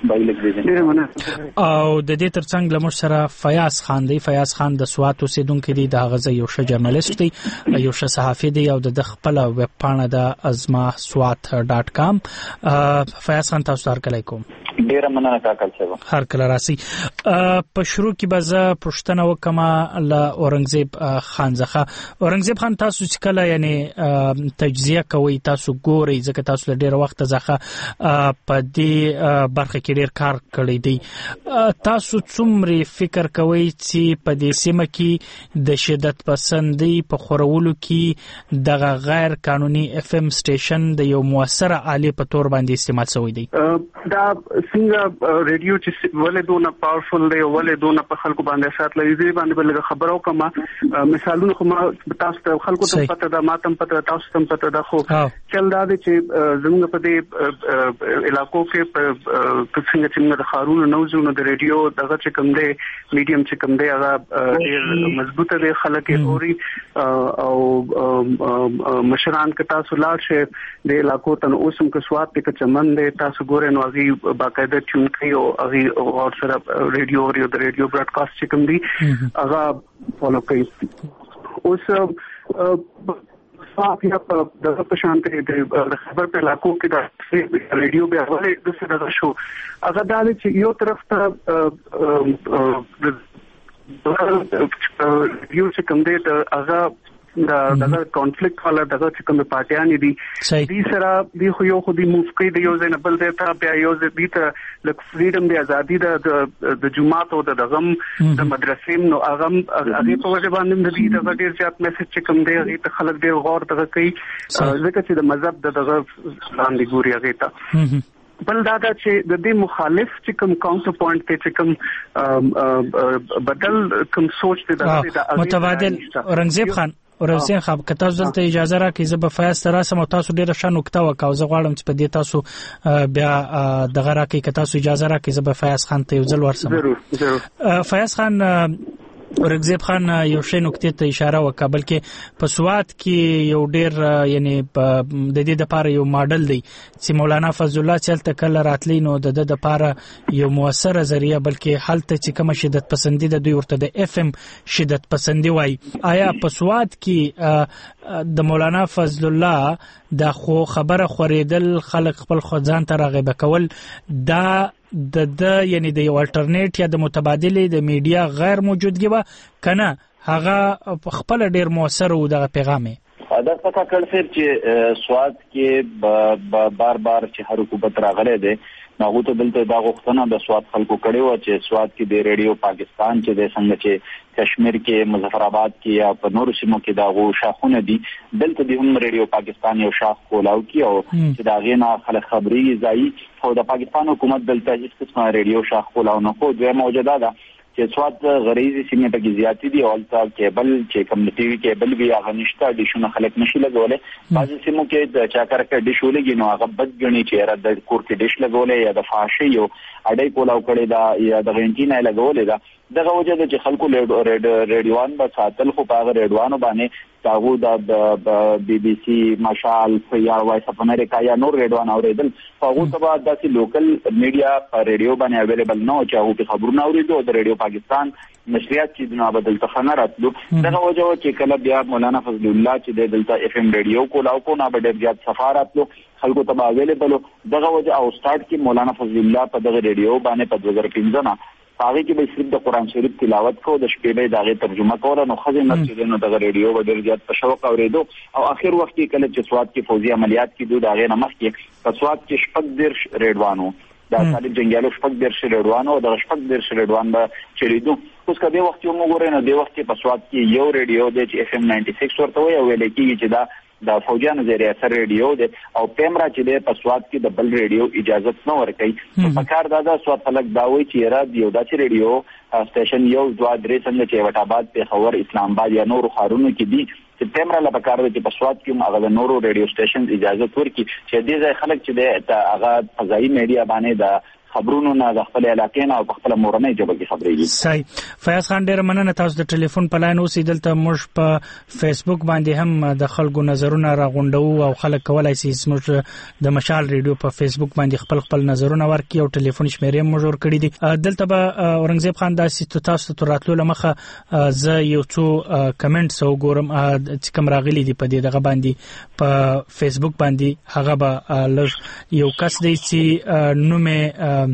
بایلک دي او د دې ترڅنګ لمر سره فیاض خان دی. فیاض خان د سوات اوسیدونکو دی، د غزه یو ښه جرنالست دی، یو ښه صحافي دی او د خپل ویب پاڼه د ازما سوات ډاټ کام. فیاض خان تاسو ته علیکم. ډیره مننه کاکل صاحب. هر کله راسي. په شروع کې به زه پوښتنه وکم له اورنګزیب خان څخه. اورنګزیب خان تاسو چې کله یعنی تجزیه کوي، تاسو ګورئ ځکه تاسو له ډیره وخت څخه په دې برخه کې ډیر کار کړی دی، تاسو څومره فکر کوئ چې په دې سیمه کې د شدت پسندي په خورولو کې دغه غیر قانوني اف ام سټیشن د یو موثره آلې په تور باندې استعمال شوی دی؟ دا څنګه ریډیو چې ولې دونه پاورفل دی، ولې دونه په خلکو باندې اثر لري، دې باندې بل خبرو کوم مثالونه خو ما تاسو ته خلکو ته پته ده، ما ته پته، تاسو ته پته ده، خو چل دا دی چې زموږ په دې علاقو کې په څنګه چې موږ د خارونو نوځو نو د ریډیو دغه چې کوم دی میډیم چې کوم دی هغه ډیر مضبوطه دی، خلک یې اوري او مشران که تاسو لاړ شئ د علاقو ته اوسم که سوات کې چمن دی تاسو ګورئ نو هغه باقاعده ټیون کوي او هغه اور سره ریډیو او د ریډیو براډکاسټ چې کوم دی هغه فالو کوي. اوس صاحب یا په دغه په شان کې د خبر په علاقو کې د ریډیو به ولې د څه دغه شو هغه دا چې یو طرف ته ریډیو چې کوم دی هغه دا دغه کانفلیکټ والا دغه چې کوم پارټیان دي دې سره دی خو یو خو دی موف کوي د یو ځای نه بل ځای ته بیا یو ځای دي ته لک فریډم دی ازادي د د جماعت او د دغم د مدرسې نو هغه هغه په وجه باندې د دې دغه ډیر زیات میسج چې کوم دی هغه ته خلک ډیر غور دغه کوي ځکه چې د مذهب د دغه باندې ګوري هغه ته بل دا چې د دې مخالف چې کوم کاونټر پوینټ ته چې کوم بدل کوم سوچ ته د متبادل اورنګزیب خان اورنګزیب خان که تاسو دلته اجازه راکړئ زه به فیاض ته راسم او تاسو ډیره ښه نکته وکړو. زه غواړم چې په دې تاسو بیا دغه راکړئ که تاسو اجازه راکړئ زه به فیاض خان ته یو ځل ورسم. ضرور ضرور. فیاض خان اورنګزیب خان یو شی نکته ته اشاره وکړه بلکې په سوات کې یو ډیر یعنی د دې د لپاره یو ماډل دی چې مولانا فضل الله چلته کله راتلی نو د د لپاره یو موثره ذریعہ بلکې حالت چې کوم شدت پسندي د دوی ورته د اف ام شدت پسندي وای. آیا په سوات کې د مولانا فضل الله د خو خبره خوریدل خلک خپل ځان ته راغبه کول دا د د یعنی د یو الټرنیټ یا د متبادلې د میډیا غیر موجودګي و کنه هغه خپل ډیر موثر و دغه پیغام دا څه کړل چې سواد کې بار بار چې هر حکومت راغله ده نو ته دلته دا غوښتنه د سواد خلکو کړي و چې سواد کې د ریډیو پاکستان چې د څنګه چې کشمیر کې مظفر آباد کې یا په نورو سیمو کې دا غو شاخونه دي دلته د هم ریډیو پاکستان یو شاخ کولاو کې او چې دا غینا خلک خبري ځای او د پاکستان حکومت دلته هیڅ قسمه ریډیو شاخ کولاو نه کو دوی موجوده ده چې سواد غریزي سیمه په کې زیاتی دي او تل کېبل چې کوم ټي وي کېبل بیا غنښت دي شنو خلک نشي لګولې بعضي سیمو کې د چاکر کې ډیش ولګي نو هغه بد غني چې را د کور کې ډیش لګولې یا د فاشي یو اډای کولاو کړي دا یا د غنټینا لګولې دا دغه وجه د خلکو ریډیوان به ساتل خو په ریډیوانو باندې تاغو د بي بي سي مشال یا وایس اف امریکا یا نور ریډیوان اوریدل هغه ته د داسې لوکل میډیا په ریډیو باندې اویلیبل نه او چې هغه په خبرونه اوریدو د ریډیو پاکستان نشریات چې دنیا بدل تخنه راتلو دغه وجه چې کله بیا مولانا فضل الله چې د دلته اف ام ریډیو کولاو کو نه به ډیر سفارت لو خلکو ته اویلیبل دغه وجه او سٹارټ کې مولانا فضل الله په دغه ریډیو باندې په دوه هزار پنځه هغه کې به صرف د قران شریف تلاوت کو د شپې به دغه ترجمه کوله نو خزینه چې نو دغه ریډیو به ډیر زیات په شوق اوریدو او اخر وخت کې کله چې سواد کې فوزي عملیات کې دوه دغه نمخ کې په سواد کې شپږ ډیر ریډوانو دا طالب جنگیالو شپږ ډیر ریډوانو او د شپږ ډیر ریډوان به چلیدو اوس کله وخت یو موږ نه دی وخت په سواد کې یو ریډیو د اف ام نننټي سکس ورته وی او لکه چې دا د فوجانو ذریعہ سره ریډیو ده او پیمرا چې د پسواد کې د بل ریډیو اجازه نه ورکړي په کار دا د سواد تلک داوي چې را دیو د ریډیو سټیشن یو دوه درې څنګه چې وټاباد په خبر اسلام آباد یا نور خارونو کې دي چې پیمرا له پکار د پسواد کې هغه د نورو ریډیو سټیشن اجازه ورکړي چې دې ځای خلک چې د هغه فضائي میډیا باندې د خبرونو نه د خپل علاقې نه او خپل مورنۍ ژبه کې خبرېږي. صحیح. فیاض خان ډېر مننه تاسو د ټلیفون په لاین اوسئ. دلته موږ په فیسبوک باندې هم د خلکو نظرونه راغونډو او خلک کولای شي موږ د مشال ریډیو په فیسبوک باندې خپل خپل نظرونه ورکړي او ټلیفون شمیرې موږ ورکړي دي. دلته به اورنګزیب خان داسې تاسو ته راتلو لمخه زه یو څو کمنټس وګورم چې کوم راغلي دي په دې دغه باندې په فیسبوک باندې. هغه به لږ یو کس دی چې نوم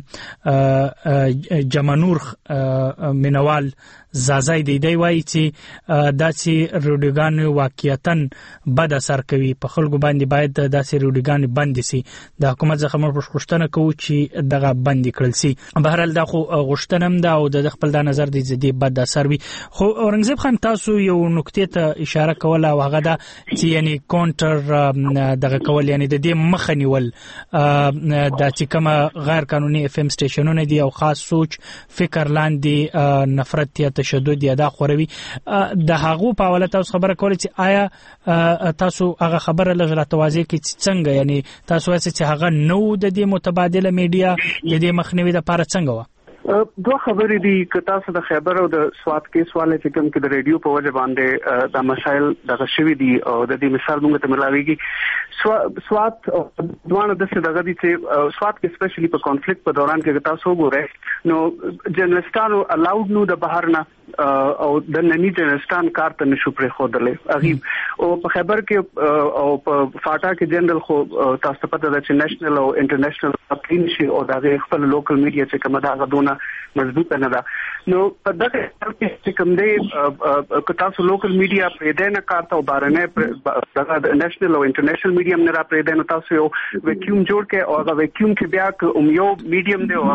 جمانور منوال زازای دی دی وایي چې داسې روډیوګان واقعیتاً بد اثر کوي، په خلکو باندې باید داسې روډیوګان بند شي. د حکومت څخه موږ غوښتنه کوو چې دغه بند کړل شي. بهرحال دا خو غوښتنه هم ده او د خپل دا نظر دی چې د بد اثر وي. خو اورنګزیب خان تاسو یو نکته ته اشاره کوله او هغه دا چې یعنی کاونټر دغه کول، یعنی د دې مخه نیول د چې کوم غیر قانوني اف ام سټیشنونه دي او خاص سوچ فکر لاندې نفرت یا تشدد یا دا خوروي د هغو په حواله تاسو خبره کوله چې آیا تاسو هغه خبره لږ راته واضح کړئ چې څنګه، یعنی تاسو وایئ چې هغه نو د دې متبادله میډیا د دې مخنیوي لپاره څنګه و؟ دوه خبرې دي که تاسو د خیبر او د سوات کې سوال چې کوم کې د ریډیو په وجه باندې د مسایل دغه شوي دي او د دې مثال موږ ته ملاويږي. سوات دوه د څه دغه دي چې سوات کې سپیشلی په کانفلیکټ په دوران کې تاسو وګورئ نو جرنالستانو الاود نو د بهر نه او د نننی جرنالستان کار ته نشو پرې خودلې اغي او په خیبر کې او په فاټا کې جنرال خو تاسو پته ده چې نېشنل او انټرنیشنل اپلین شي او د خپل لوکل میډیا چې کومه دا غدونه مضبوط نه ده. نو په دغه کې چې کوم دی که تاسو لوکل میډیا پرې ده نه کار ته وبارنه دغه نېشنل او انټرنیشنل میډیم نه را پرې ده نو تاسو یو ویکیوم جوړ کې او هغه ویکیوم کې بیا کوم یو میډیم دی او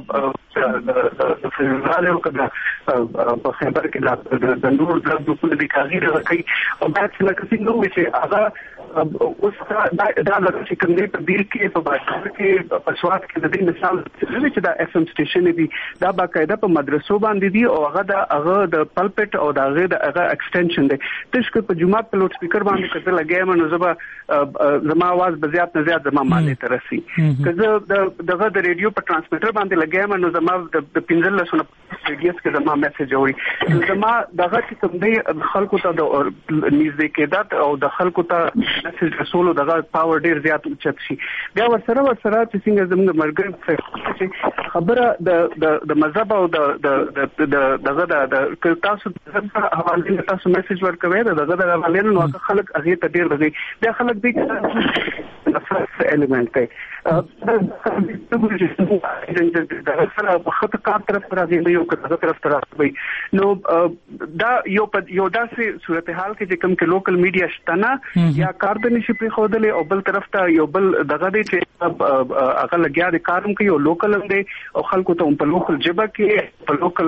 هغه د فدرال او کدا په خبر کې د نور د ټول د کاغیر راکې او دا چې لکه څنګه چې هغه اوس دا دا چې کوم دی په بیل کې په بازار کې په سواد کې د دې مثال چې دا اف ام سټیشن دی دا باقاعده په مدرسو باندې دی او هغه د هغه د پلپټ او د هغه د هغه ایکسټنشن دی. تاسو په جمعه په لوډ سپیکر باندې کته لګایم نو زما زما आवाज به زیات نه زیات زما مالې ته رسي. کله د دغه د ریډیو په ترانسمیټر باندې لګایم نو زما د پنځل لسونه ریډیوس کې زما میسج اوري زما دغه چې کوم دی خلکو ته د نږدې کېدات او د خلکو ته میسج رسولو دغه پاور ډیر زیات اوچت شي. بیا ورسره ورسره چې څنګه زموږ مرګ خبره د د مذهب او د د دغه د تاسو د حواله تاسو میسج ورکوي دغه د حواله نو خلک هغه ته ډیر دغه بیا خلک دې نفرت ایلیمنت دی دغه سره په خط کار طرف راځي یو کته طرف راځي نو دا یو یو داسې صورتحال کې چې کوم کې لوکل میډیا شتنه یا کار د نشي په خوده او بل طرف ته یو بل دغه دی چې هغه لګیا د کارم کوي او لوکل هم دی او خلکو ته په لوکل جبه کې په لوکل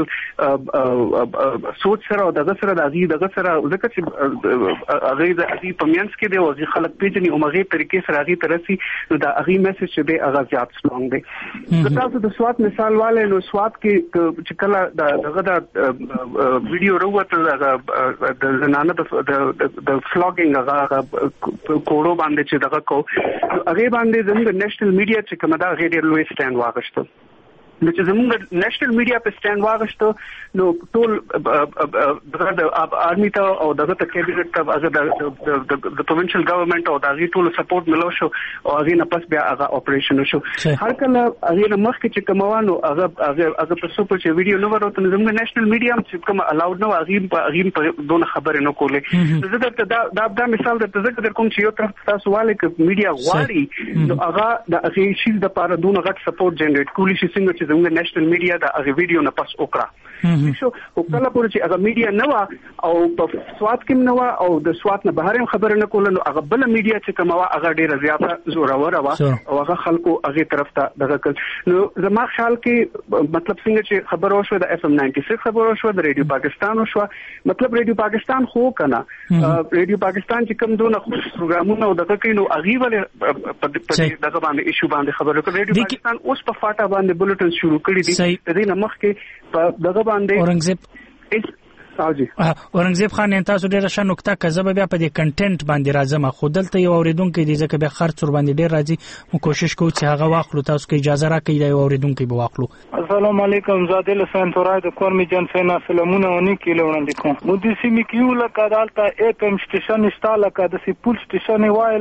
سوچ سره او دغه سره د غي دغه سره ځکه چې هغه د غي پمینس کې دی او ځي خلک پیژني او مغه طریقې سره غي ترسي نو دا غي میسج چې دی هغه زیات سلونګ دی. تاسو د سوات مثال والے نو سوات کې چې کله دغه د ویډیو وروته د زنانه د د فلوګینګ هغه کوړو باندې چې دغه کو هغه باندې زموږ نېشنل میډیا چې کومه دا غیر لوی سټاند واغشته نو چې زموږ نېشنل میډیا په سټاند واغشته نو ټول د آرمي ته او دغه ته کیبینټ ته هغه د پروینشل ګورنمنت او دغه ټول سپورټ ملو شو او هغه نه پس بیا هغه اپریشن شو. هر کله هغه مخکې چې کوموانو هغه هغه هغه په سپورټ چې ویډیو نو ورته زموږ نېشنل میډیا چې کوم الاود نو هغه هغه په دونه خبره نه کولې. زه درته دا دا د مثال درته ذکر کوم چې یو طرف تاسو والے ک میډیا غواړي نو هغه د هغه شي د پاره دونه غټ سپورټ جنریټ کولی شي څنګه زموږ نېشنل میډیا دا هغه ویډیو نه پس وکړه شو او کله پورې چې هغه میډیا نه و او په سواد کې نه و او د سواد نه بهر خبره نه کول نو هغه بل میډیا چې کومه هغه ډیره زیاته زوراور و او هغه خلکو هغه طرف ته دغه نو زما خیال کې مطلب څنګه چې خبر وشو د اف ام نننty six خبر وشو د ریډیو پاکستان وشو مطلب ریډیو پاکستان خو کنه ریډیو پاکستان چې کوم دونه پروګرامونه او دغه کینو هغه ولې په دغه باندې ایشو باندې خبره کوي. ریډیو پاکستان اوس په فاټا باندې بولټن شروع کړی دي د دې نمخ کې په دغه باندې اورنګزیب اوجي اورنګزیب خان تاسو ډیره ښه نقطه کزبه بیا په دې کنټینټ باندې راځم خو دلته یو اوریدونکو دی ځکه به خرڅ ور باندې ډیر راځي مو کوشش کوو چې هغه واخلو تاسو کې اجازه راکړئ دا یو اوریدونکو به واخلو. السلام علیکم زادل حسین تورای د کورمی جن سینا سلامونه ونی کیلو وړاندې کوم مو د سیمې کیو لکه دالته اف ام سټیشن شته لکه د سی پول سټیشن وای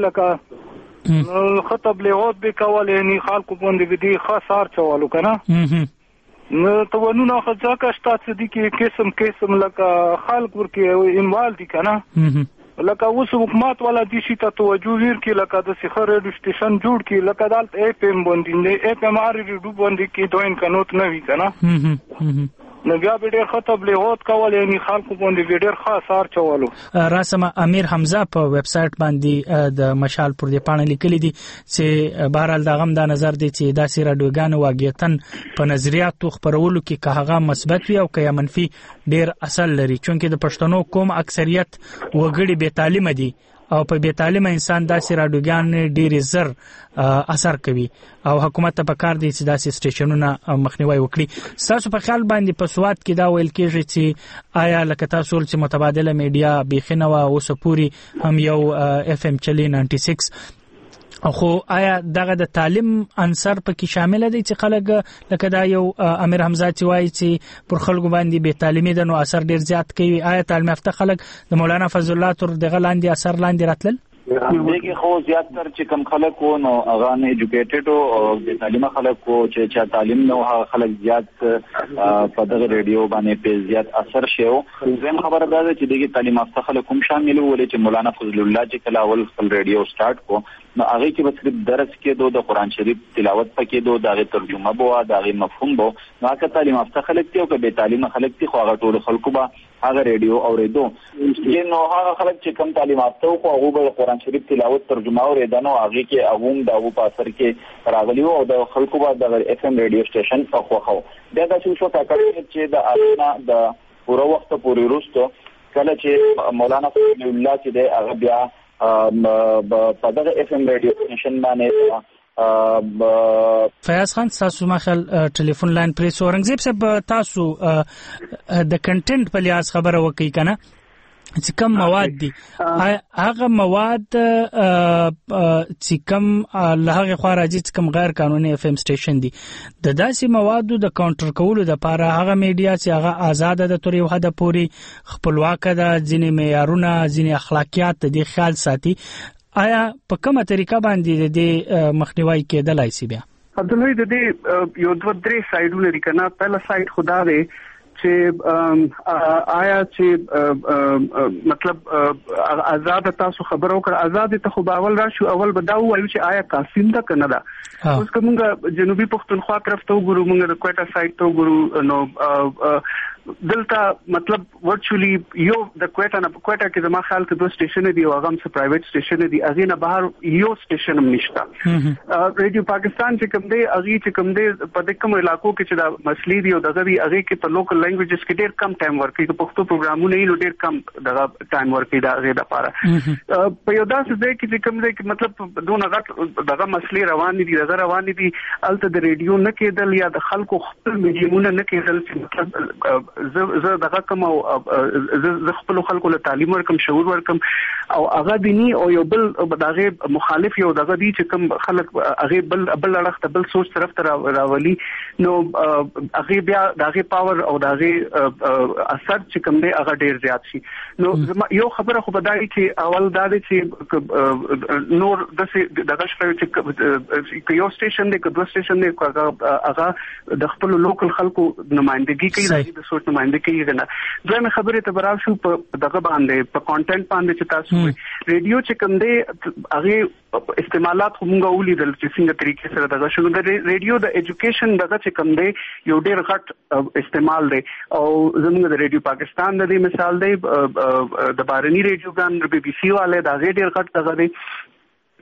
لکه خطب له هوت به کول یعنی خلکو باندې دې خاص ار چوالو کنه نو ته ونو خو ځکه شته چې کې قسم قسم لکه خلک ورکه انوال دي کنه لکه اوس حکومت ولا دي شي ته توجه ور کې لکه د سخر ریډیو سټیشن جوړ کې لکه دالت اف ام باندې اف ام ار ریډیو باندې کې دوین کنوت نه وی کنه نو بیا به ډېر خطب له هوت کول یعنی خلکو باندې ډېر خاص ار چوالو. راسمه امیر حمزه په ویب سټ باندې د مشال پر دې پاڼه لیکلي دي چې بهرال دا غم دا نظر دی چې دا سیره دوګان واقعیتن په نظریاتو خبرولو کې که هغه مثبت وي او که منفي ډېر اثر لري چونکه د پښتنو قوم اکثریت وګړي بې تعلیمه دي او په بې تعلیمه انسان داسې راډیوګان ډېر زر اثر کوي او حکومت ته پکار دی چې داسې سټیشنونه مخنیوي وکړي. تاسو په خیال باندې په سواد کې دا ویل کېږي چې آیا لکه تاسو چې متبادله میډیا بخنه وا اوس پوری هم یو اف ام چلی ننټي سکس خو آیا دغه د تعلیم عنصر پکې شامل دی چې خلک لکه دا یو امیر حمزه چې وایي چې پر خلکو باندې بې تعلیمي د نو اثر ډیر زیات کوي آیا تعلیم یافته خلک د مولانا فضل الله تر دغه لاندې اثر لاندې راتلل؟ دغه خو زیات تر چې کم خلک وو نو هغه نه ایجوکیټډ او د تعلیم خلک وو چې چې تعلیم نو هغه خلک زیات په دغه ریډیو باندې په زیات اثر شو. زم خبره ده چې دغه تعلیم یافته خلک هم شامل وو چې مولانا فضل الله چې کله اول خپل ریډیو سٹارټ کو نو هغه کې به صرف درس کې دوه د قران شریف تلاوت پکې دوه دغه ترجمه بو دغه مفهوم بو نو هغه تعلیم یافته خلک ته او که به تعلیم خلک ته خو هغه ټول خلکو به هغه ریډیو اوریدو چې نو هغه خلک چې کم تعلیم یافته او هغه به قران شریف تلاوت ترجمه اوریدنه هغه کې هغه د او په اثر کې راغلی او د خلکو به د اف ام ریډیو سټیشن په خوخو دا د څه شو کړی چې د اړنا د پوره وخت پورې وروسته کله چې مولانا فضل الله چې د هغه بیا په دغه اف ام ریډیو سټیشن باندې فیاض خان تاسو مخال ټلیفون لاین پریس اورنګزیب صاحب تاسو د کنټینټ په لحاظ خبره وکړئ کنه چې کوم مواد دي هغه مواد چې کوم لهغه خو راځي چې کوم غیر قانوني اف ام سټیشن دي د داسې موادو د کاونټر کولو د لپاره هغه میډیا چې هغه آزاد ده تر یو حد پورې خپلواک ده ځینې معیارونه ځینې اخلاقیات د خیال ساتي آیا په کومه طریقه باندې د مخنیوي کېدلای شي؟ بیا عبدالله د دې یو دوه درې سایډونه لري کنه پهلا سایډ خدا دی چې آیا چې مطلب آزاد تاسو خبرو کړ آزاد ته خو باول راشو اول به دا وایو چې آیا کافین ده کنه دا اوس کومه جنوبي پښتونخوا طرف ته ګورو موږ د کوټا سایډ ته ګورو نو دلته مطلب ورچولی یو د کوټا نه کوټا کې زما خیال کې دوه سټیشن دي او هغه هم پرایویټ سټیشن دي اغه نه بهر یو سټیشن هم نشته. ریډیو پاکستان چې کوم دی اغه چې کوم دی په دې کوم علاقو کې چې دا مسلې دي او دغه وی اغه کې په لوکل لینګویجز کې ډېر کم ټایم ورکړي د پښتو پروګرامونه یې ډېر کم دغه ټایم ورکړي دا غي د لپاره په یو داسې ځای کې چې کوم دی کې مطلب دونه غټ دغه مسلې روان دي دغه روان دي الته د ریډیو نه کېدل یا د خلکو خپل میډیمونه نه کېدل چې مطلب زه زه دغه کوم او زه خپل خلکو له تعلیم ورکم شعور ورکم او هغه دینی او یو بل دغه مخالف یو دغه دي چې کوم خلک هغه بل بل لړخته بل سوچ طرف ته راولي نو هغه بیا دغه پاور او دغه اثر چې کوم دی هغه ډیر زیات شي. نو یو خبره خو بدایي چې اول دا دي چې نور د دغه شپه چې یو سټیشن دی که دوه سټیشن دی هغه د خپل لوکل خلکو نمائندګي کوي د سوچ نمائندګي کوي نه دوی خبره ته براو شو په دغه باندې په کانټینټ باندې چې تاسو ریډیو چې کوم دی هغه استعمالات همغه ولیدل چې څنګه طریقې سره دغه شنو د ریډیو د ایجوکیشن دغه چې کوم دی یو ډیر غټ استعمال دی او زموږ د ریډیو پاکستان د مثال دی د بارني ریډیو ګان بي بي سي والے دا ډیر غټ دغه دی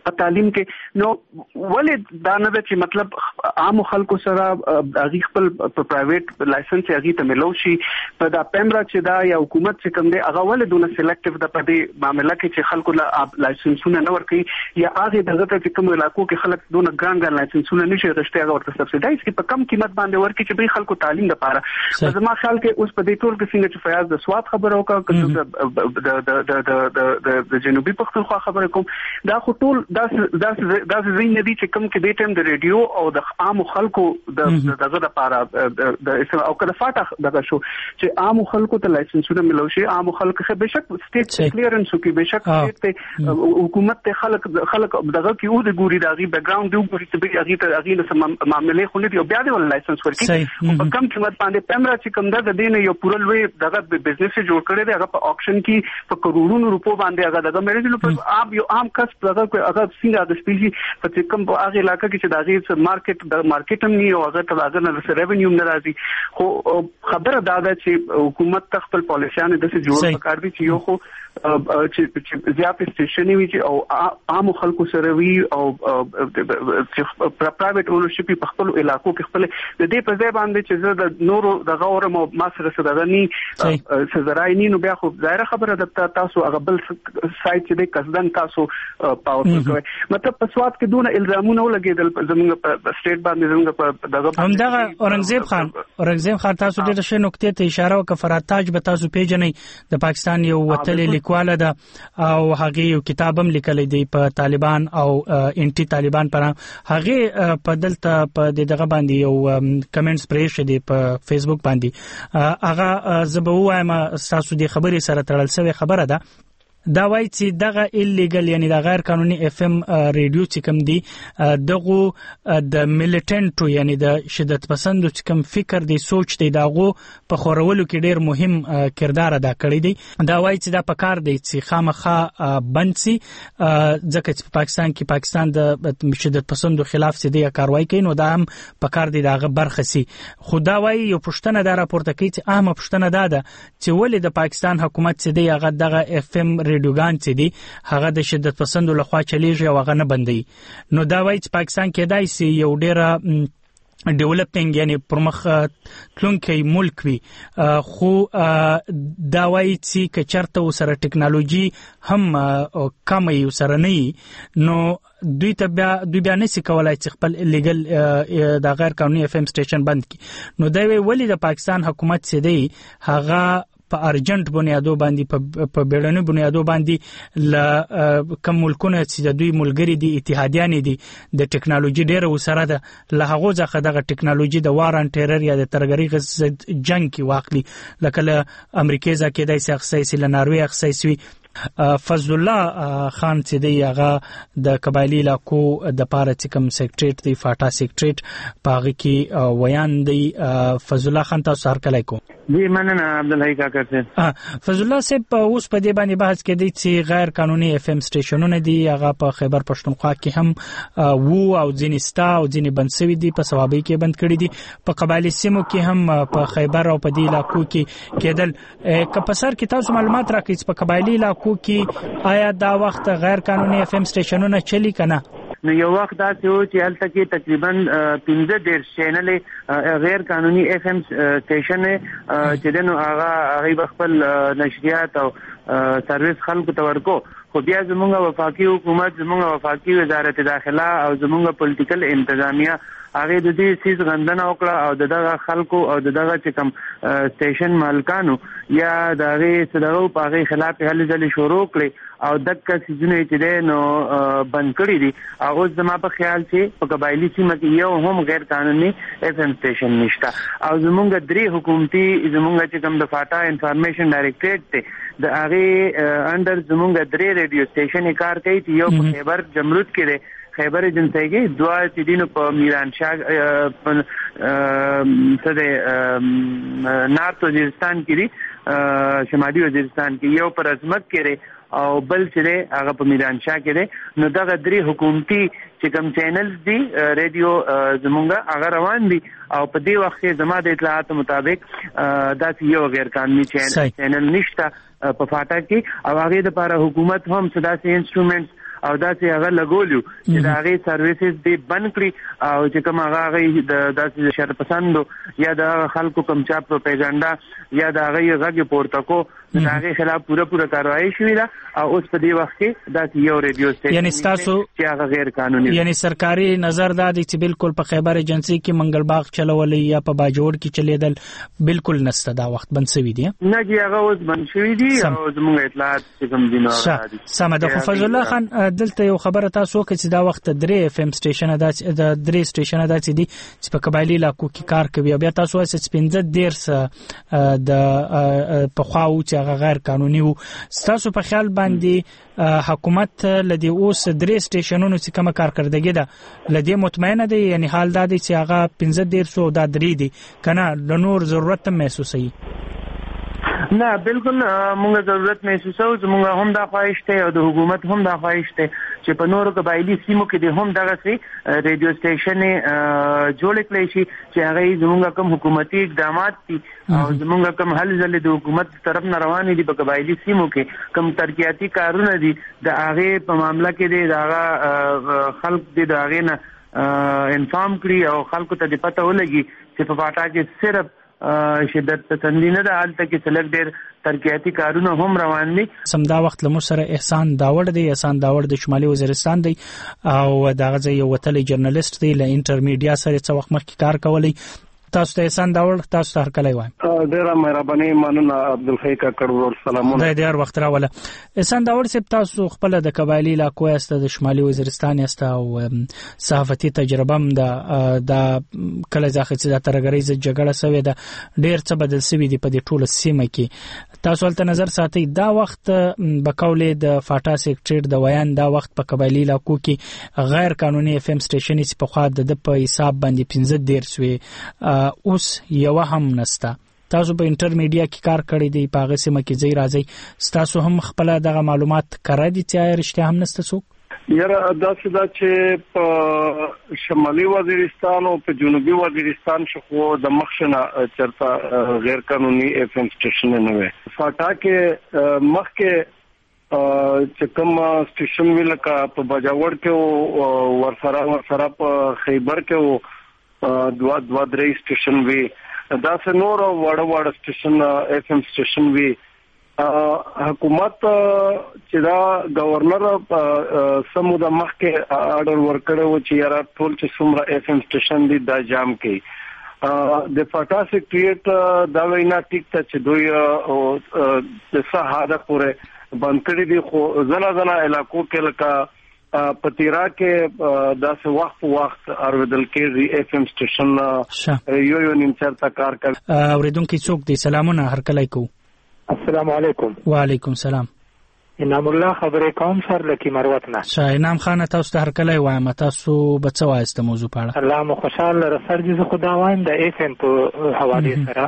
په تعلیم کې نو ولې دا نه چې مطلب عام خلکو سره هغه خپل پرایویټ لایسنس هغه ته ملو شي په دا پیمرا چې دا یا حکومت چې کوم دی هغه ولې دونه سلیکټیو د پدې معاملې کې چې خلکو لا لایسنسونه نه ورکړي یا هغه دغه چې کوم علاقو کې خلک دونه ګران ګران لایسنسونه نشي غوښتي هغه ورته سبسایډایز کی په کم قیمت باندې ورکړي چې به خلکو تعلیم لپاره زما خیال کې اوس په دې ټول کې څنګه چې فیاض د سواد خبره وکړه د د د د د جنوبي پښتونخوا خبره کوم دا خو ټول دا دا دا زین ندي چې کوم کې د ټیم د ریډیو او د عام خلکو د دغه لپاره د او کله فاتح دغه شو چې عام خلکو ته لایسنسونه ملو شي عام خلک خو بشک سټیټ کلیرنس کوي بشک سټیټ حکومت ته خلک خلک دغه کې او د ګوري دغه بیک ګراوند دی ګوري چې هغه ته هغه سم معاملې خو نه دی بیا د لایسنس ورکړي په کم قیمت باندې پیمرا چې کوم د دین یو پوره لوی دغه بزنس جوړ کړی دی هغه په آکشن کې په کروڑونو روپو باندې هغه دغه مېرجنو په عام یو عام کس دغه هغه څنګه د سپیشي په کوم په هغه علاقې کې چې دغه مارکیټ د مارکیټ هم نه او هغه ته هغه نه ریونیو نه راځي خو خبره دا ده چې حکومت خپل پالیسیانه د څه جوړ کړی دي چې یو خو چې زیات سټیشنې وي او عام خلکو سره وي او پرایویټ اونرشپ په خپل علاقو کې خپل د دې په ځای باندې چې زه د نورو دغه اورم او ما سره سره ني سزرای ني نو بیا خو ظاهر خبره ده تاسو هغه بل سایت چې د قصدن تاسو پاور کوي مطلب په سواد کې دونه الزامونه ولګېدل زموږ په سټیټ باندې زموږ په دغه همدغه اورنګزیب خان اورنګزیب خان تاسو ډېر ښه نقطې ته اشاره وکړه فراتاج به تاسو پیژنئ د پاکستان یو وتلې لیکواله ده او هغه یو کتاب هم لیکلی دی په طالبان او انټي طالبان پر هغه په دلته په دغه باندې یو کمنټس پرې شه دی په فیسبوک باندې هغه زبو وایم تاسو د خبرې سره تړل شوی خبره ده دا وایي چې دغه ایلیګل یعنی د غیر قانوني اف ام ریډیو چې کوم دی دغه د میلیټنټو یعنی د شدت پسندو چې کوم فکر دی سوچ دی دغه په خورولو کې ډیر مهم کردار ادا کړی دی دا وایي چې دا پکار دی چې خامخا بند سي ځکه چې په پاکستان کې پاکستان د شدت پسندو خلاف سي کاروایی کوي نو دا هم پکار دی دغه برخه سي خدا وایي یو پښتنه دا راپورته کوي چې اهم پښتنه دا ده چې ولې د پاکستان حکومت سي دی هغه دغه اف ام ریډیوګان چې دي هغه د شدت پسندو لخوا چلیږي او هغه نه بندي نو دا وایي چې پاکستان کې دای سي یو ډیره ډیولپینګ یعنی پرمخ تلونکي ملک وي خو دا وایي چې کچرته وسره ټکنالوژي هم کم یو سره نه نو دوی ته بیا دوی بیا نشي کولای چې خپل لیګل د غیر قانوني اف ام سټیشن بند کړي نو دا ویلي د پاکستان حکومت سي دی هغه په ارجنټ بنیادو باندې په بیړني بنیادو باندې ل کوم ملکونه چې د دوی ملګری دي اتحادیان دي د ټکنالوژي ډیره وسره ده له هغه ځخه دغه ټکنالوژي د وار ان ټیرر یا د ترګری غز جنگ کې واقعي لکه امریکای ځکه دای سخصي سي لناروي اخصي فضل الله خان چې دی هغه د قبایلی علاقو د پاره چې کوم سیکریټریټ دی فاټا سیکریټریټ پاغي کې ویان دی فضل الله خان تاسو هر کله کو جی مننه عبد الحی کاکا صاحب فضل الله صاحب اوس په دې باندې بحث کې دی چې غیر قانوني اف ام سټیشنونه دي هغه په خیبر پښتونخوا کې هم وو او ځینې ستا او ځینې بنسوي دي په سوابي کې بند کړی دي په قبایلی سیمو کې هم په خیبر او په دې علاقو کې کېدل که په سر کې تاسو معلومات راکړئ په قبایلی علاقو کې آیا دا وخت غیر قانوني اف ام سټیشنونه چلی کنه نو یو وخت دا چې هلته کې تقریبا پنځه ډیر چینل غیر قانوني اف ام سټیشن چې دنو هغه هغه خپل نشریات او سرویس خلکو ته ورکو خو بیا زموږ وفاقي حکومت زموږ وفاقي وزارت داخله او زموږ پولیټیکل انتظامیه هغه د دې سیس غندنه وکړه او دغه خلکو او دغه چې کوم سټیشن مالکانو یا دغه صدرو په هغه خلاف هلې ځلې شروع کړې او دغه سيزونه چې نو بند کړی دي هغه زما په خیال چې په قبایلی سیمه کې یو هم غیر قانوني اف ام سټیشن نشته او زمونږ درې حکومتي زمونږ چې کوم د فاټا انفارمیشن ډایریکټریټ ته د هغه انډر زمونږ درې ریډیو سټیشن کار کوي چې یو په خیبر جمرود کې دی خیبر ایجنسی کې دوا چې دینو په میران شاه څه د نارت وزیرستان کې دی شمالي وزیرستان کې یو پر عظمت کې او بل چې هغه په میران شاه کې دی نو دغه درې حکومتي چې کوم چینلز دي ریډیو زمونږه هغه روان دي او په دې وخت کې زما د اطلاعات مطابق دا یو غیر قانوني چینل نشته په فاټا کې او هغه د لپاره حکومت هم صدا سي انسټرومنټس او دا چې هغه لګولیو چې دا هغه سرویسز دې بند کړي او چې کوم هغه د داسې شرپسندو یا د خلکو کم چا پروپاګاندا یا د هغه غږ پورته کو د هغه خلاف پوره پوره کاروایی شوې ده او اوس په دې وخت کې دا یو ریډیو سټیشن یعنی تاسو چې هغه غیر قانوني یعنی سرکاري نظر دا دی چې بالکل په خیبر ایجنسی کې منګل باغ چلولې یا په باجوړ کې چلیدل بالکل نسته دا وخت بند شوی دی نه جی هغه اوس بند شوی دی او زموږ اطلاعات چې کوم دي نو سم ده. خو فضل الله خان دلته یو خبره تاسو وکړه چې دا وخت درې اف ام سټیشن دا د درې سټیشن دا چې دي چې په قبایلی علاقو کې کار کوي بیا تاسو وایي چې پنځه ډیر د په خواو چې هغه غیر قانوني وو. تاسو په خیال باندې حکومت لدی اوس درې سټیشنونو چې کوم کارکړدګي ده لدی مطمئنه دي یعنی حال دا دي چې هغه پنځه ډیر سو دا درې دي کنه د نور ضرورت محسوسي؟ نه بالکل موږ ضرورت محسوسو زموږ هم دا خواهش ته او د حکومت هم دا خواهش ته چې په نورو قبایلی سیمو کې د هم دغه سي ریډیو سټیشن جوړ کړي شي چې هغه زموږ کوم حکومتي اقدامات دي او زموږ کوم حل ځل د حکومت طرف نه روان دي په قبایلی سیمو کې کوم ترقیاتي کارونه دي د هغه په معاملې کې د هغه خلک د هغه نه انفارم کړي او خلکو ته د پته ولګي چې په پاټا کې صرف شدت پسندی نه ده حالت کې سلګ ډېر ترقیاتي کارونه هم روان دي. سمدا وخت لمر سره احسان داوړ دی. احسان داوړ د شمالي وزیرستان دی او دغه ځای یو وتلی جرنالست دی له انټرمیډیا سره څو وخت مخکې کار کولی. تاسو ته احسان داوړ تاسو ته هر کله وایم ډیره مهرباني مننه عبدالحی کاکړ ور سلامونه د دې وخت راوله. احسان داوړ سپ تاسو خپل د قبایلی علاقو است د شمالي وزیرستان است او صحافتي تجربه هم د د کله ځکه چې د ترګریز جګړه سوي د ډیر څه بدل سوي دي په دې ټوله سیمه کې. تاسو ولته نظر ساتي دا وخت بکولې د فاټا سیکټر د ویان دا وخت په قبایلی علاقو کې غیر قانوني اف ام سټیشن چې په خوا د په حساب باندې پنځه ډیر سوي اوس یو هم نستا. تاسو په انټرمیډیا کې کار کړی دی په هغه سیمه کې ځای راځي تاسو هم خپل دغه معلومات کړی دي چې رښتیا هم نسته څوک؟ یاره دا څه دا چې په شمالي وزیرستان او په جنوبي وزیرستان شخو د مخشنه چرته غیر قانوني اف ام سټیشن نه وي. فاټا کې مخکې چې کوم سټیشن ویل کا په بجاوړ کې ورسره ورسره په خیبر کې دوا دوا درې سټیشن وی دا څه نور وړ وړ سټیشن اف ام سټیشن وی. حکومت چې دا گورنر سمو د مخ کې آرډر ورکړو چې یاره ټول چې څومره اف ام سټیشن دي دا جام کړي. د فاټا سیکریټ دا وینا ټیک ته چې دوی د سهاده پورې بند کړی دي خو زنا زنا علاقو کې لکه پتیرا کې داسې وخت وخت اوریدل کېږي اف ام سټیشن یو یو نیم چرته کار کوي. اوریدونکو څوک دي سلامونه هر کله کو. السلام علیکم. وعلیکم السلام. انعام الله خبرې کوم سر لکی مروت نه. شاه انعام خان تاسو ته هر کله وایم تاسو بچو وایست موضوع پاړه. الله مو خوشاله رسر دي خدا وایم د اف ام په حواله سره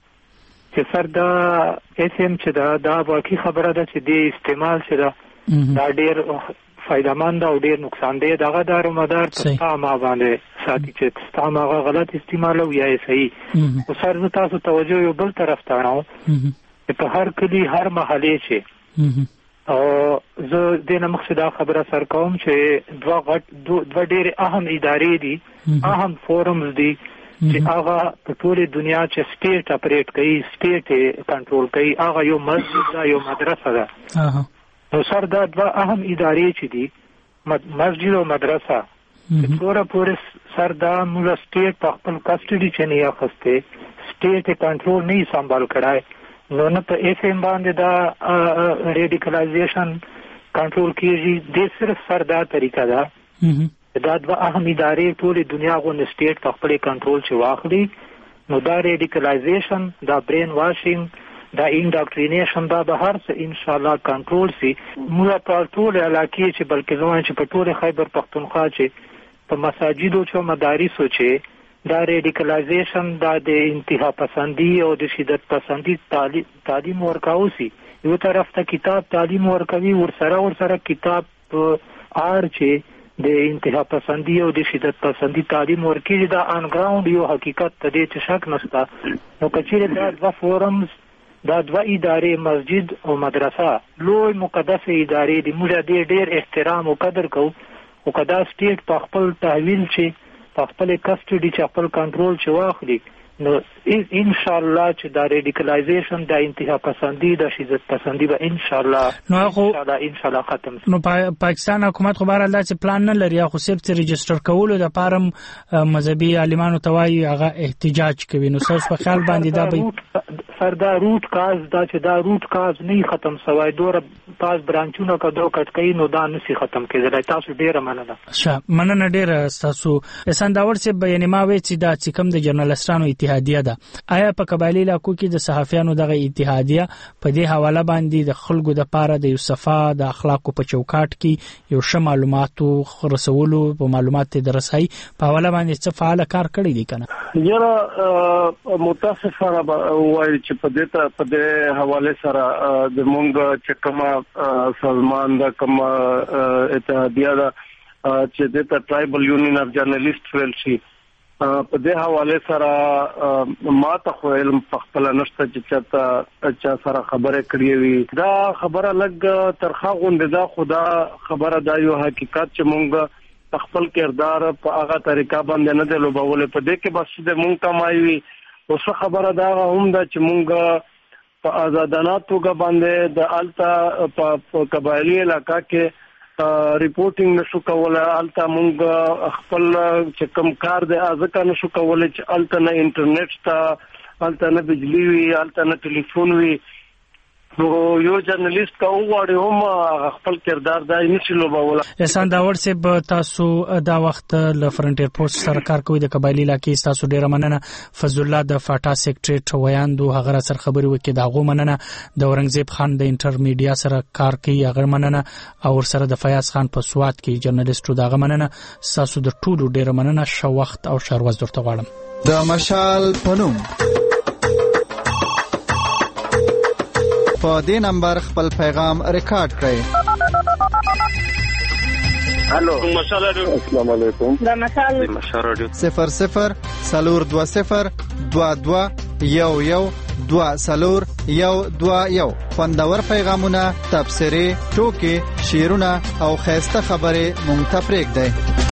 چې سر دا اف ام چې دا دا واقعي خبره ده چې د استعمال سره دا ډیر فائدمند او ډیر نقصان دی. دغه دارو مدار په ما باندې ساتي چې ستاسو هغه غلط استعمال او یا صحیح. او سر تاسو توجه یو بل طرف ته راو په هر کلی هر محله چې او زه د نه مقصد خبره سر کوم چې دوه غټ دوه ډیر اهم ادارې دي اهم فورمز دي چې هغه په ټوله دنیا چې سټیټ اپریټ کوي سټیټ کنټرول کوي هغه یو مسجد دا یو مدرسه ده. نو سر دا دوه اهم ادارې چې دي مسجد او مدرسه چې ټول پورې سر دا موږ سټیټ په خپل کسټډي چې نه اخسته سټیټ کنټرول نه سمبال کړای نو نه په اف ام باندې دا ریډیکلایزیشن کنټرول کیږي. د صرف سر دا طریقه ده دا دوه اهم ادارې ټول دنیا غو سټیټ په خپل کنټرول چې واخلي نو دا ریډیکلایزیشن دا برین واشینګ دا انډاکټرینیشن دا به هر څه ان شاء الله کنټرول سي. موږ په ټول علاقې چې بلکې زموږ چې په ټول خیبر پختونخوا چې په مساجدو چې مدارسو چې دا ریډیکلایزیشن دا د انتها پسندي او د شدت پسندي تعلیم ورکاو سي. یو طرف ته کتاب تعلیم ورکوي ورسره ورسره کتاب آر چې د انتها پسندي او د شدت پسندي تعلیم ورکوي دا ان ګراوند یو حقیقت ته د شک نشته. نو کچېره دا د فورمز دا دوه ادارې مسجد او مدرسه لوی مقدس ادارې دي. موږ دې ډېر احترام او قدر کوو، او کدا سټیټ په خپل تحویل چې په خپل کسټډي چې خپل کنټرول چې واخلي، نو ان شاء الله چې دا ریډیکلایزیشن د انتها پسندي د شدت پسندي به ان شاء الله نو ان شاء الله ان شاء الله ختم. نو پاکستان حکومت خو بهر الله چې پلان نه لري خو صرف چې ريجستر کولو د پارم مذهبي عالمانو توای هغه احتجاج کوي. نو څه په خیال باندې دا به سر دا روټ کاز دا چې دا روټ کاز نه ختم سوای دوره پاس برانچونو کا دوه کټکې نو دا نسی ختم کېدل. تاسو ډیره مننه. ښه مننه ډیره تاسو. اسانداور چې بیان ما وې چې دا چې کوم د جرنالستانو اتحادیه ده، آیا په قبایلی علاقو کې د صحافیانو دغه اتحادیه په دې حواله باندې د خلکو د پاره د یوسفا د اخلاقو په چوکاټ کې یو ش معلوماتو رسولو په معلومات د رسای په حواله باندې څه فعال کار کړی دی کنه؟ یاره متاسفانه وایي چې په دې ته په دې حواله سره د مونږ چې کومه سازمان د کومه اتحادیه ده چې د ټرایبل یونین اف جرنالیست ویل شي په دې حواله سره ما ته خو علم خپل نشته چې چاته چا سره خبره کړې وي. دا خبره لګ ترخه غونډه دا خدا خبره دا یو حقیقت چې مونږ خپل کردار په هغه طریقه باندې نه دی لوبولې. په دې کې بس د مونږ کمایوي اوس خبره دا هم دا چې مونږ په آزادانه توګه باندې د التا په قبایلی علاقہ کې ریپورټینګ نشو کولای. التا مونږ خپل چې کوم کار دی ازکه نشو کولای چې التا نه انټرنیټ تا التا نه بجلی وي التا نه ټلیفون وي. نو یو جرنالیست کا وغواړي هم خپل کردار دای نشي لوبوله. احسان داور صاحب تاسو دا وخت ل فرنټیر پوسټ سره کار کوي د قبایلی علاقې تاسو ډیره مننه. فضل الله د فاټا سیکریټریټ ویاندو هغه سره خبري وکړي دا غو مننه. د اورنګزیب خان د انټرمیډیا سره کار کوي هغه مننه. او سره د فیاض خان په سواد کې جرنالیستو دا غو مننه. تاسو د ټولو ډیره مننه. شو وخت او شروز درته غواړم. د مشال پنوم په دې نمبر خپل پیغام ریکارډ کړئ. هالو مشال رادیو. السلام علیکم. دا مشال مشال رادیو صفر صفر سلور دو صفر دو دو یو یو دو سلور یو دو یو. خوندور پیغامونه، تبصرې، ټوکې، شعرونه او خیسته خبرې مونږ ته پرېږدئ.